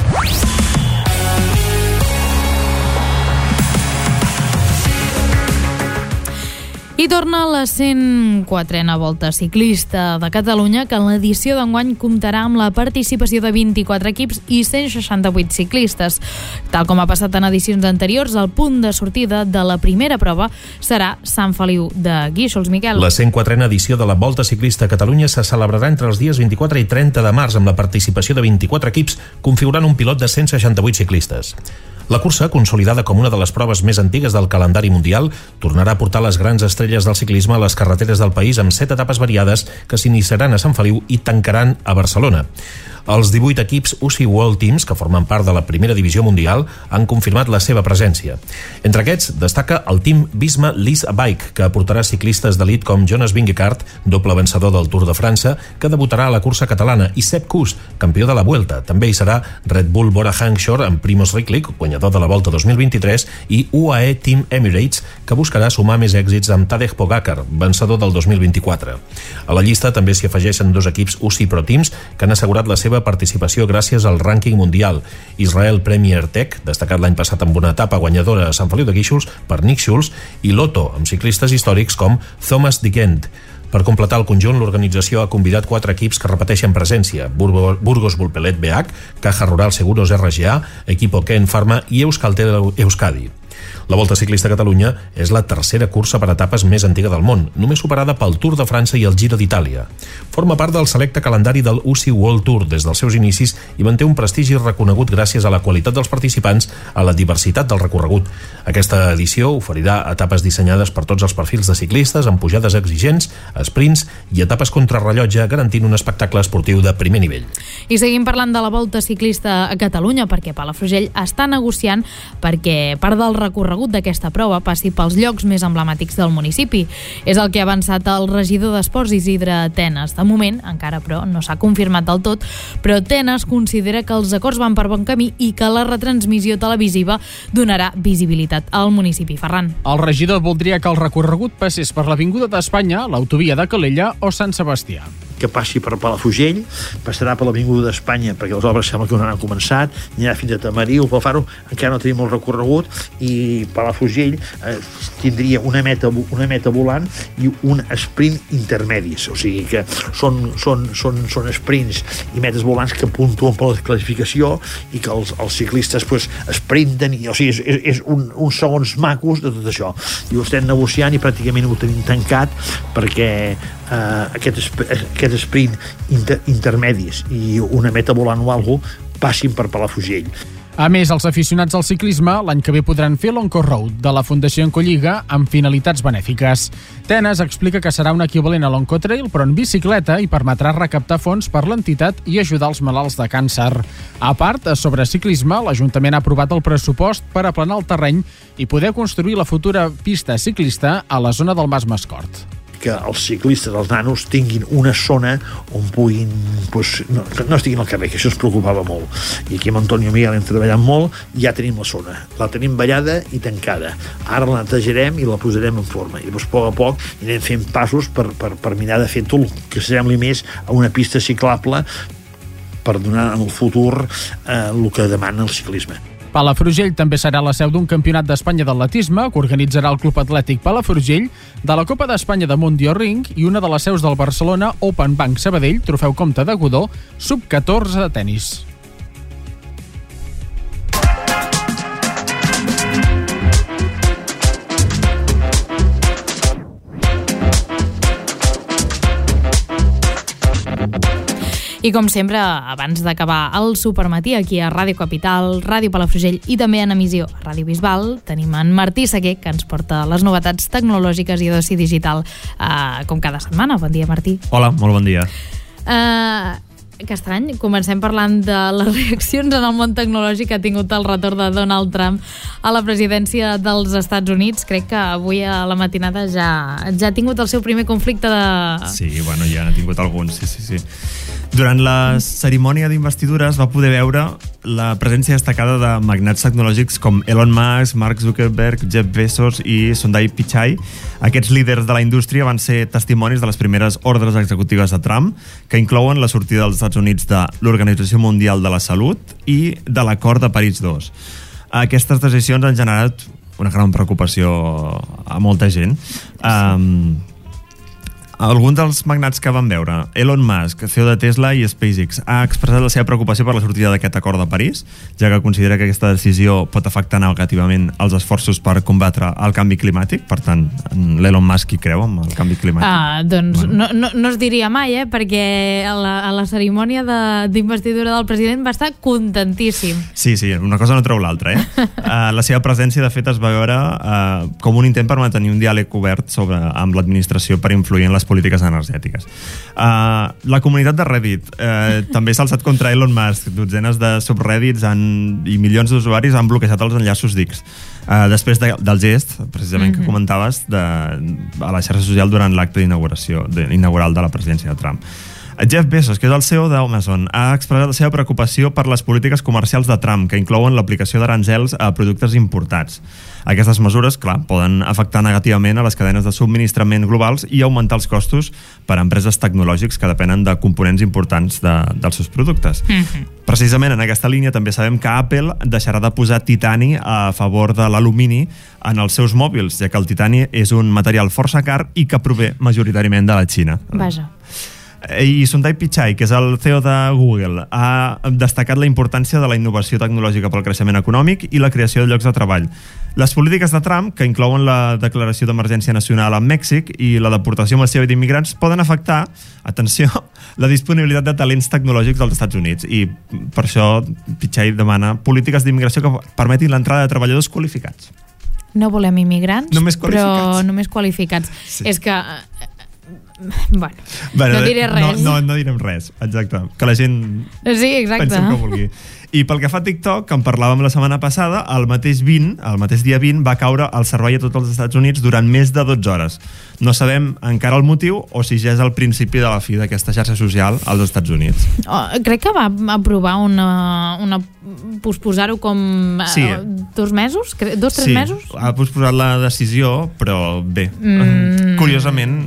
I torna la cent quatrena Volta Ciclista de Catalunya, que en l'edició d'enguany comptarà amb la participació de vint-i-quatre equips i cent seixanta-vuit ciclistes. Tal com ha passat en edicions anteriors, el punt de sortida de la primera prova serà Sant Feliu de Guíxols. Miquel. La cent quatrena edició de la Volta Ciclista a Catalunya se celebrarà entre els dies vint-i-quatre i trenta de març amb la participació de vint-i-quatre equips, configurant un pilot de cent seixanta-vuit ciclistes. La cursa, consolidada com una de les proves més antigues del calendari mundial, tornarà a portar les grans estrelles del ciclisme a les carreteres del país amb set etapes variades que s'iniciaran a Sant Feliu i tancaran a Barcelona. Els divuit equips U C I World Teams, que formen part de la primera divisió mundial, han confirmat la seva presència. Entre aquests destaca el team Visma Lease a Bike, que aportarà ciclistes d'elit com Jonas Vingegaard, doble vencedor del Tour de França, que debutarà a la cursa catalana, i Sepp Kuss, campió de la Vuelta. També hi serà Red Bull Bora Hansgrohe amb Primož Roglič, guanyador de la Volta dos mil vint-i-tres, i U A E Team Emirates, que buscarà sumar més èxits amb Tadej Pogačar, vencedor del dos mil vint-i-quatre. A la llista també s'hi afegeixen dos equips U C I Pro Teams, que han assegurat la seva seva participació gràcies al rànquing mundial. Israel Premier Tech, destacat l'any passat amb una etapa guanyadora a Sant Feliu de Guíxols per Nick Schulz, i Lotto, amb ciclistes històrics com Thomas de Gent. Per completar el conjunt, l'organització ha convidat quatre equips que repeteixen presència: Burgos Bulpelet B H, Caja Rural Seguros R G A, Equipo Ken Pharma i Euskaltel Euskadi. La Volta Ciclista a Catalunya és la tercera cursa per etapes més antiga del món, només superada pel Tour de França i el Giro d'Itàlia. Forma part del selecte calendari del U C I World Tour des dels seus inicis i manté un prestigi reconegut gràcies a la qualitat dels participants, a la diversitat del recorregut. Aquesta edició oferirà etapes dissenyades per tots els perfils de ciclistes, amb pujades exigents, sprints i etapes contrarrellotge, garantint un espectacle esportiu de primer nivell. I seguim parlant de la Volta Ciclista a Catalunya, perquè Palafrugell està negociant perquè part del recorregut d'aquesta prova passi pels llocs més emblemàtics del municipi. És el que ha avançat el regidor d'Esports, Isidre Tenes. De moment, encara però no s'ha confirmat del tot, però Tenes considera que els acords van per bon camí i que la retransmissió televisiva donarà visibilitat al municipi. Ferran. El regidor voldria que el recorregut passés per l'Avinguda d'Espanya, l'autovia de Calella o Sant Sebastià. Que passi per Palafrugell, passarà per l'Avinguda d'Espanya, perquè les obres sembla que no han començat, anirà fins a Tamariu, pel Faro, encara no tenim el recorregut, i Palafrugell eh, tindria una meta, una meta volant i un sprint intermedis, o sigui que són, són, són, són sprints i metes volants que puntuen per la classificació i que els, els ciclistes pues, sprinten, i, o sigui, és, és, és un, uns segons macos de tot això, i ho estem negociant i pràcticament ho tenim tancat perquè Uh, aquest, aquest sprint inter intermedis i una meta volant o alguna cosa passin per Palafrugell. A més, els aficionats al ciclisme l'any que ve podran fer l'Encore Road de la Fundació Encolliga amb finalitats benèfiques. Tenes explica que serà un equivalent a l'Encore Trail però en bicicleta i permetrà recaptar fons per l'entitat i ajudar els malalts de càncer. A part, sobre ciclisme, l'Ajuntament ha aprovat el pressupost per aplanar el terreny i poder construir la futura pista ciclista a la zona del Mas Mascort. Que els ciclistes, els nanos, tinguin una zona on puguin, pues, no, no estiguin al carrer, que això ens preocupava molt. I aquí amb Antonio Miguel hem treballat molt i ja tenim la zona. La tenim ballada i tancada. Ara la netejarem i la posarem en forma. I llavors, a poc a poc, anirem fent passos per, per, per mirar de fer tot el que sembli més a una pista ciclable per donar en el futur eh, el que demana el ciclisme. Palafrugell també serà la seu d'un campionat d'Espanya d'atletisme que organitzarà el Club Atlètic Palafrugell, de la Copa d'Espanya de Mundial Ring i una de les seus del Barcelona Open Bank Sabadell, Trofeu Comte de Godó, sub catorze de tenis. I com sempre, abans d'acabar el Supermatí aquí a Ràdio Capital, Ràdio Palafrugell i també en emissió a Ràdio Bisbal, tenim en Martí Seguer, que ens porta les novetats tecnològiques i d'oci digital eh, com cada setmana. Bon dia, Martí. Hola, molt bon dia. Eh... Que estrany, comencem parlant de les reaccions en el món tecnològic que ha tingut el retorn de Donald Trump a la presidència dels Estats Units. Crec que avui a la matinada ja, ja ha tingut el seu primer conflicte de... Sí, bueno, ja n'ha tingut alguns, sí, sí, sí. Durant la cerimònia d'investidura es va poder veure la presència destacada de magnats tecnològics com Elon Musk, Mark Zuckerberg, Jeff Bezos i Sundar Pichai. Aquests líders de la indústria van ser testimonis de les primeres ordres executives de Trump, que inclouen la sortida dels Estats Units de l'Organització Mundial de la Salut i de l'Acord de París dos. Aquestes decisions han generat una gran preocupació a molta gent. Um, Alguns dels magnats que van veure, Elon Musk, C E O de Tesla i SpaceX, ha expressat la seva preocupació per la sortida d'aquest acord de París, ja que considera que aquesta decisió pot afectar negativament els esforços per combatre el canvi climàtic. Per tant, l'Elon Musk hi creu amb el canvi climàtic. Ah, doncs bueno. no, no, no es diria mai, eh? Perquè a la, a la cerimònia d'investidura del president va estar contentíssim. Sí, sí, una cosa no treu l'altra, eh? uh, la seva presència, de fet, es va veure uh, com un intent per mantenir un diàleg obert sobre, amb l'administració per influir en les polítiques energètiques. Uh, la comunitat de Reddit uh, també s'ha alçat contra Elon Musk. Dotzenes de subreddits han, i milions d'usuaris han bloquejat els enllaços d'X. Uh, després de, del gest, precisament, mm-hmm. que comentaves, de, a la xarxa social durant l'acte d'inauguració de, inaugural de la presidència de Trump. Jeff Bezos, que és el C E O d'Amazon, ha expressat la seva preocupació per les polítiques comercials de Trump, que inclouen l'aplicació d'aranzels a productes importats. Aquestes mesures, clar, poden afectar negativament a les cadenes de subministrament globals i augmentar els costos per a empreses tecnològics que depenen de components importants de, dels seus productes. Mm-hmm. Precisament en aquesta línia també sabem que Apple deixarà de posar titani a favor de l'alumini en els seus mòbils, ja que el titani és un material força car i que prové majoritàriament de la Xina. Vaja. I Sundar Pichai, que és el C E O de Google, ha destacat la importància de la innovació tecnològica pel creixement econòmic i la creació de llocs de treball. Les polítiques de Trump, que inclouen la declaració d'emergència nacional a Mèxic i la deportació massiva d'immigrants, poden afectar, atenció, la disponibilitat de talents tecnològics als Estats Units. I per això Pichai demana polítiques d'immigració que permetin l'entrada de treballadors qualificats. No volem immigrants, només qualificats. però només qualificats. Sí. És que... Bueno, bueno, no diré res. No, no, no direm res, exacte. Que la gent sí, exacte. pensi el que vulgui. I pel que fa a TikTok, que en parlàvem la setmana passada, el mateix vint, el mateix dia vint, va caure el servei a tots els Estats Units durant més de dotze hores. No sabem encara el motiu o si ja és el principi de la fi d'aquesta xarxa social als Estats Units. Oh, crec que va aprovar una... una posposar-ho com sí. dos mesos? Dos, tres sí, mesos? Sí, ha posposat la decisió, però bé, mm. curiosament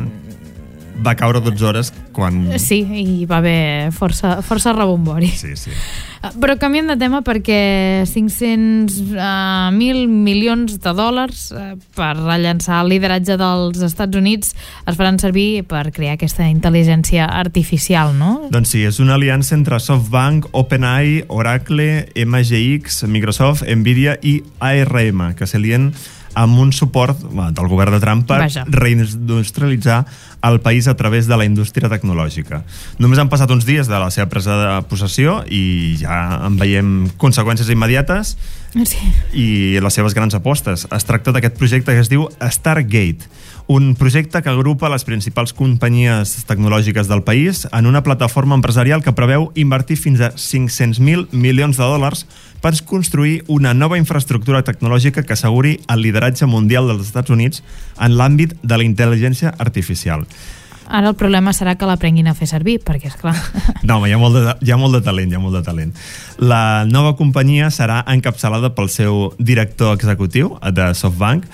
va caure dotze hores quan... Sí, i va haver força, força rebombori. Sí, sí. Però canviem de tema perquè cinc-cents mil milions de dòlars uh, per rellançar el lideratge dels Estats Units es faran servir per crear aquesta intel·ligència artificial, no? Doncs sí, és una aliança entre SoftBank, OpenAI, Oracle, M G X, Microsoft, Nvidia i A R M, que s'alien amb un suport del govern de Trump per Vaja. reindustrialitzar el país a través de la indústria tecnològica. Només han passat uns dies de la seva presa de possessió i ja en veiem conseqüències immediates sí. i les seves grans apostes. Es tracta d'aquest projecte que es diu Stargate, un projecte que agrupa les principals companyies tecnològiques del país en una plataforma empresarial que preveu invertir fins a cinc-cents mil milions de dòlars per construir una nova infraestructura tecnològica que asseguri el lideratge mundial dels Estats Units en l'àmbit de la intel·ligència artificial. Ara el problema serà que l'aprenguin a fer servir, perquè és clar. No, home, hi ha molt de, hi ha molt de talent, hi ha molt de talent. La nova companyia serà encapçalada pel seu director executiu de SoftBank,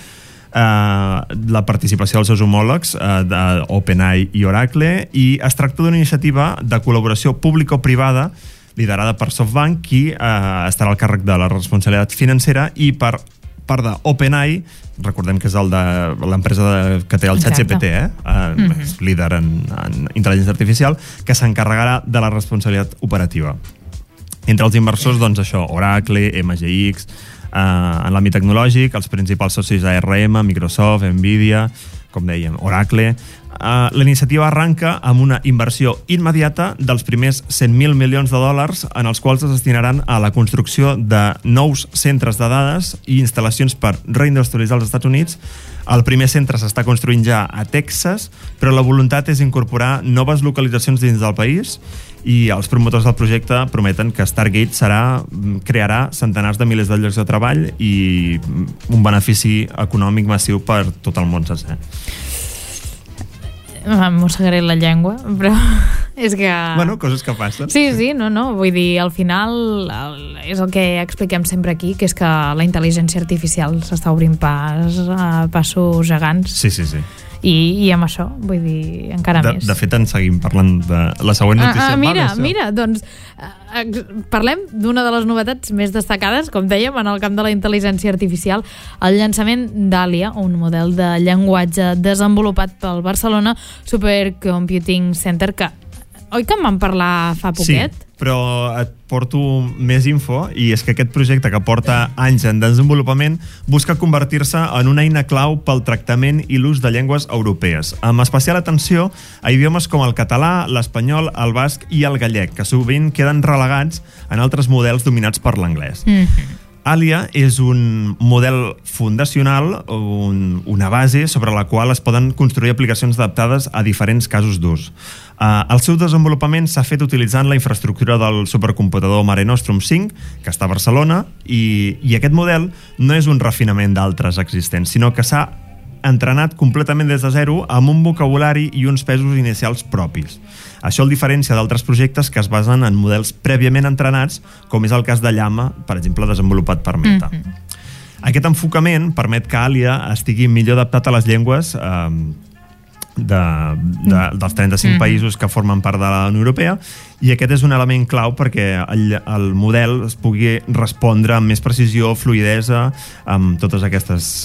Uh, la participació dels seus homòlegs uh, d'OpenAI i Oracle, i es tracta d'una iniciativa de col·laboració público-privada liderada per SoftBank, qui uh, estarà al càrrec de la responsabilitat financera, i per part d'OpenAI, recordem que és el de l'empresa que té el ChatGPT, eh? Uh, mm-hmm. és líder en, en intel·ligència artificial, que s'encarregarà de la responsabilitat operativa. Entre els inversors, doncs això, Oracle, M G X, Uh, en l'àmbit tecnològic, els principals socis A R M, Microsoft, Nvidia, com dèiem, Oracle. Uh, la iniciativa arranca amb una inversió immediata dels primers cent mil milions de dòlars, en els quals es destinaran a la construcció de nous centres de dades i instal·lacions per reindustrialitzar els Estats Units. El primer centre s'està construint ja a Texas, però la voluntat és incorporar noves localitzacions dins del país, i els promotors del projecte prometen que Stargate serà, crearà centenars de milers de llocs de treball i un benefici econòmic massiu per tot el món sencer. Mossegaré la llengua, però és que... Bueno, coses que passen. Sí, sí, no, no, vull dir, al final el, és el que expliquem sempre aquí, que és que la intel·ligència artificial s'està obrint pas a passos gegants. Sí, sí, sí. I, i amb això, vull dir, encara de, més. De fet, en seguim parlant de la següent notícia. Ah, ah, mira, vale, mira, doncs eh, parlem d'una de les novetats més destacades, com dèiem, en el camp de la intel·ligència artificial, el llançament d'Alia, un model de llenguatge desenvolupat pel Barcelona Supercomputing Center, que oi que en vam parlar fa poquet? Sí, però et porto més info, i és que aquest projecte, que porta anys en desenvolupament, busca convertir-se en una eina clau pel tractament i l'ús de llengües europees, amb especial atenció a idiomes com el català, l'espanyol, el basc i el gallec, que sovint queden relegats en altres models dominats per l'anglès. Mm-hmm. Alia és un model fundacional, un, una base sobre la qual es poden construir aplicacions adaptades a diferents casos d'ús. Uh, el seu desenvolupament s'ha fet utilitzant la infraestructura del supercomputador Mare Nostrum cinc, que està a Barcelona, i, i aquest model no és un refinament d'altres existents, sinó que s'ha entrenat completament des de zero amb un vocabulari i uns pesos inicials propis. Això el diferencia d'altres projectes que es basen en models prèviament entrenats, com és el cas de Llama, per exemple, desenvolupat per Meta. Mm-hmm. Aquest enfocament permet que Alia estigui millor adaptat a les llengües eh, de, de, dels trenta-cinc mm-hmm. països que formen part de la Unió Europea, i aquest és un element clau perquè el, el model es pugui respondre amb més precisió, fluidesa, amb totes aquestes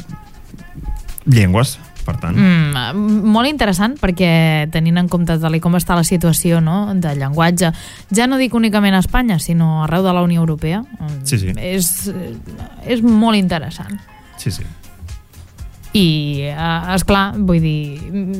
llengües. Per tant. Mm, molt interessant, perquè tenint en compte tal com està la situació, no?, de llenguatge, ja no dic únicament a Espanya, sinó arreu de la Unió Europea, sí, sí. És, és molt interessant. Sí, sí. I, esclar, vull dir,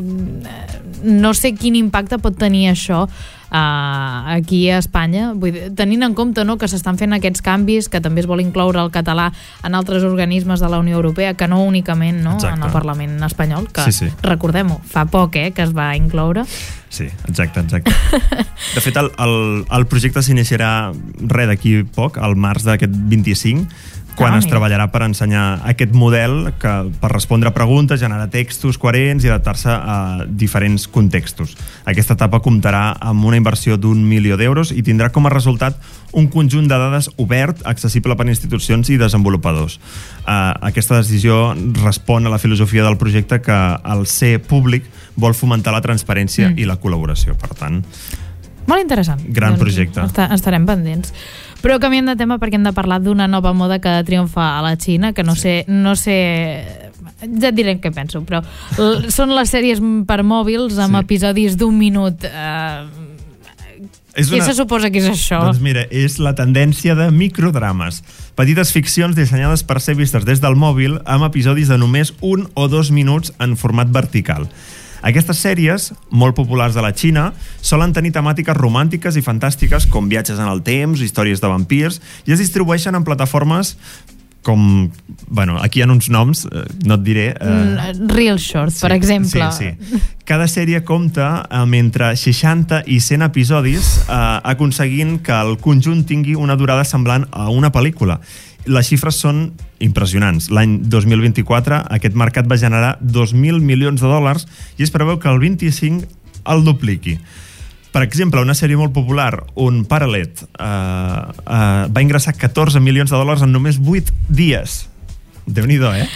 no sé quin impacte pot tenir això uh, aquí a Espanya, vull dir, tenint en compte, no?, que s'estan fent aquests canvis, que també es vol incloure el català en altres organismes de la Unió Europea, que no únicament, no?, en el Parlament espanyol, que, sí, sí. recordem-ho, fa poc, eh?, que es va incloure. Sí, exacte, exacte. De fet, el, el, el projecte s'iniciarà res d'aquí poc, al març d'aquest vint-i-cinc, quan ah, es treballarà per ensenyar aquest model que, per respondre a preguntes, generar textos coherents i adaptar-se a diferents contextos. Aquesta etapa comptarà amb una inversió d'un milió d'euros i tindrà com a resultat un conjunt de dades obert, accessible per institucions i desenvolupadors. Uh, aquesta decisió respon a la filosofia del projecte, que al ser públic vol fomentar la transparència mm. i la col·laboració. Per tant, molt interessant. Gran doncs projecte. Est estarem pendents. Però canviem de tema perquè hem de parlar d'una nova moda que triomfa a la Xina, que no sé, no sé, ja et diré què penso, però són les sèries per mòbils amb sí. episodis d'un minut. Uh, Què una... se suposa que és això? Doncs mira, és la tendència de microdrames. Petites ficcions dissenyades per ser vistes des del mòbil amb episodis de només un o dos minuts en format vertical. Aquestes sèries, molt populars de la Xina, solen tenir temàtiques romàntiques i fantàstiques com viatges en el temps, històries de vampirs, i es distribueixen en plataformes com... Bueno, aquí hi ha uns noms, no et diré... Eh... Real Short, sí, per exemple. Sí, sí. Cada sèrie compta amb entre seixanta i cent episodis, eh, aconseguint que el conjunt tingui una durada semblant a una pel·lícula. Les xifres són impressionants. L'any dos mil vint-i-quatre aquest mercat va generar dos mil milions de dòlars i es preveu que el vint-i-cinc el dupliqui. Per exemple, una sèrie molt popular, un Parallel, eh, eh, va ingressar catorze milions de dòlars en només vuit dies. Déu-n'hi-do, eh?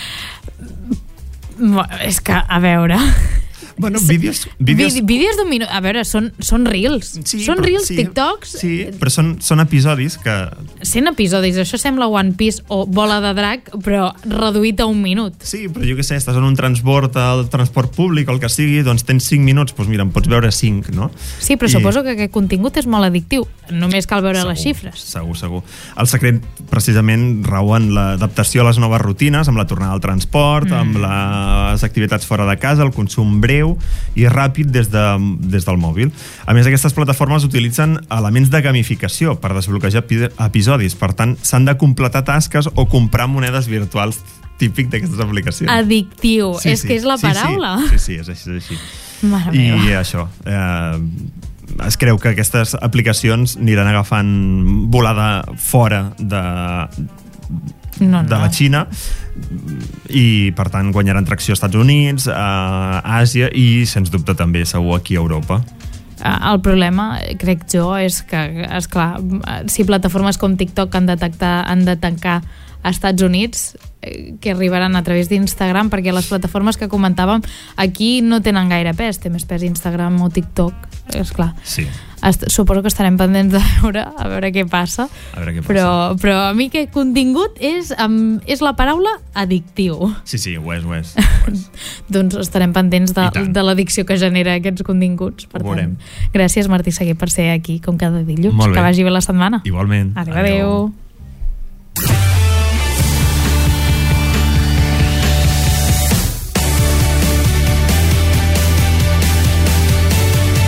És que, a veure... Bueno, vídeos... Vídeos, vídeos d'un minut... A veure, són, són reels. Sí, són reels, sí, TikToks... Sí, però són, són episodis que... cent episodis, això sembla One Piece o Bola de Drac, però reduït a un minut. Sí, però jo què sé, estàs en un transport, el transport públic o el que sigui, doncs tens cinc minuts, doncs mira, en pots veure cinc, no? Sí, però I... suposo que aquest contingut és molt addictiu. Només cal veure segur, les xifres. Segur, segur. El secret, precisament, rau en l'adaptació a les noves rutines, amb la tornada al transport, mm. amb les activitats fora de casa, el consum breu i ràpid des, de, des del mòbil. A més, aquestes plataformes utilitzen elements de gamificació per desbloquejar episodis. Per tant, s'han de completar tasques o comprar monedes virtuals, típic d'aquestes aplicacions. Addictiu. Sí, és sí. que és la paraula. Sí, sí, sí, és així. És així. Mare I meva. això... Eh, es creu que aquestes aplicacions aniran agafant volada fora de... No, no. de la Xina i per tant guanyaran tracció als Estats Units, a Àsia i sens dubte també segur aquí a Europa. El problema, crec jo, és que, esclar, si plataformes com TikTok han de, detectar, han de tancar a Estats Units, que arribaran a través d'Instagram, perquè les plataformes que comentàvem aquí no tenen gaire pes, té més pes Instagram o TikTok, esclar. Sí. Est suposo que estarem pendents de veure a veure què passa, a veure què passa. Però, però a mi aquest contingut és, um, és la paraula addictiu. Sí, sí, ho és, ho és, ho és. Doncs estarem pendents de, de l'addicció que genera aquests continguts. Per tant, gràcies Martí Seguer per ser aquí com cada dilluns. Que vagi bé la setmana. Igualment. Adéu, adéu. adéu.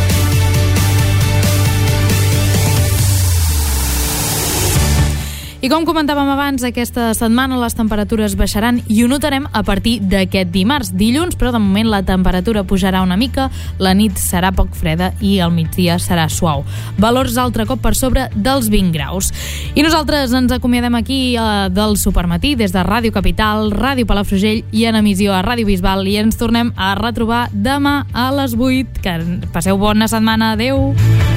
I com comentàvem abans, aquesta setmana les temperatures baixaran i ho notarem a partir d'aquest dimarts. Dilluns, però de moment la temperatura pujarà una mica, la nit serà poc freda i al migdia serà suau. Valors altre cop per sobre dels vint graus. I nosaltres ens acomiadem aquí eh, del Supermatí, des de Ràdio Capital, Ràdio Palafrugell i en emissió a Ràdio Bisbal, i ens tornem a retrobar demà a les vuit. Que passeu bona setmana. Adéu!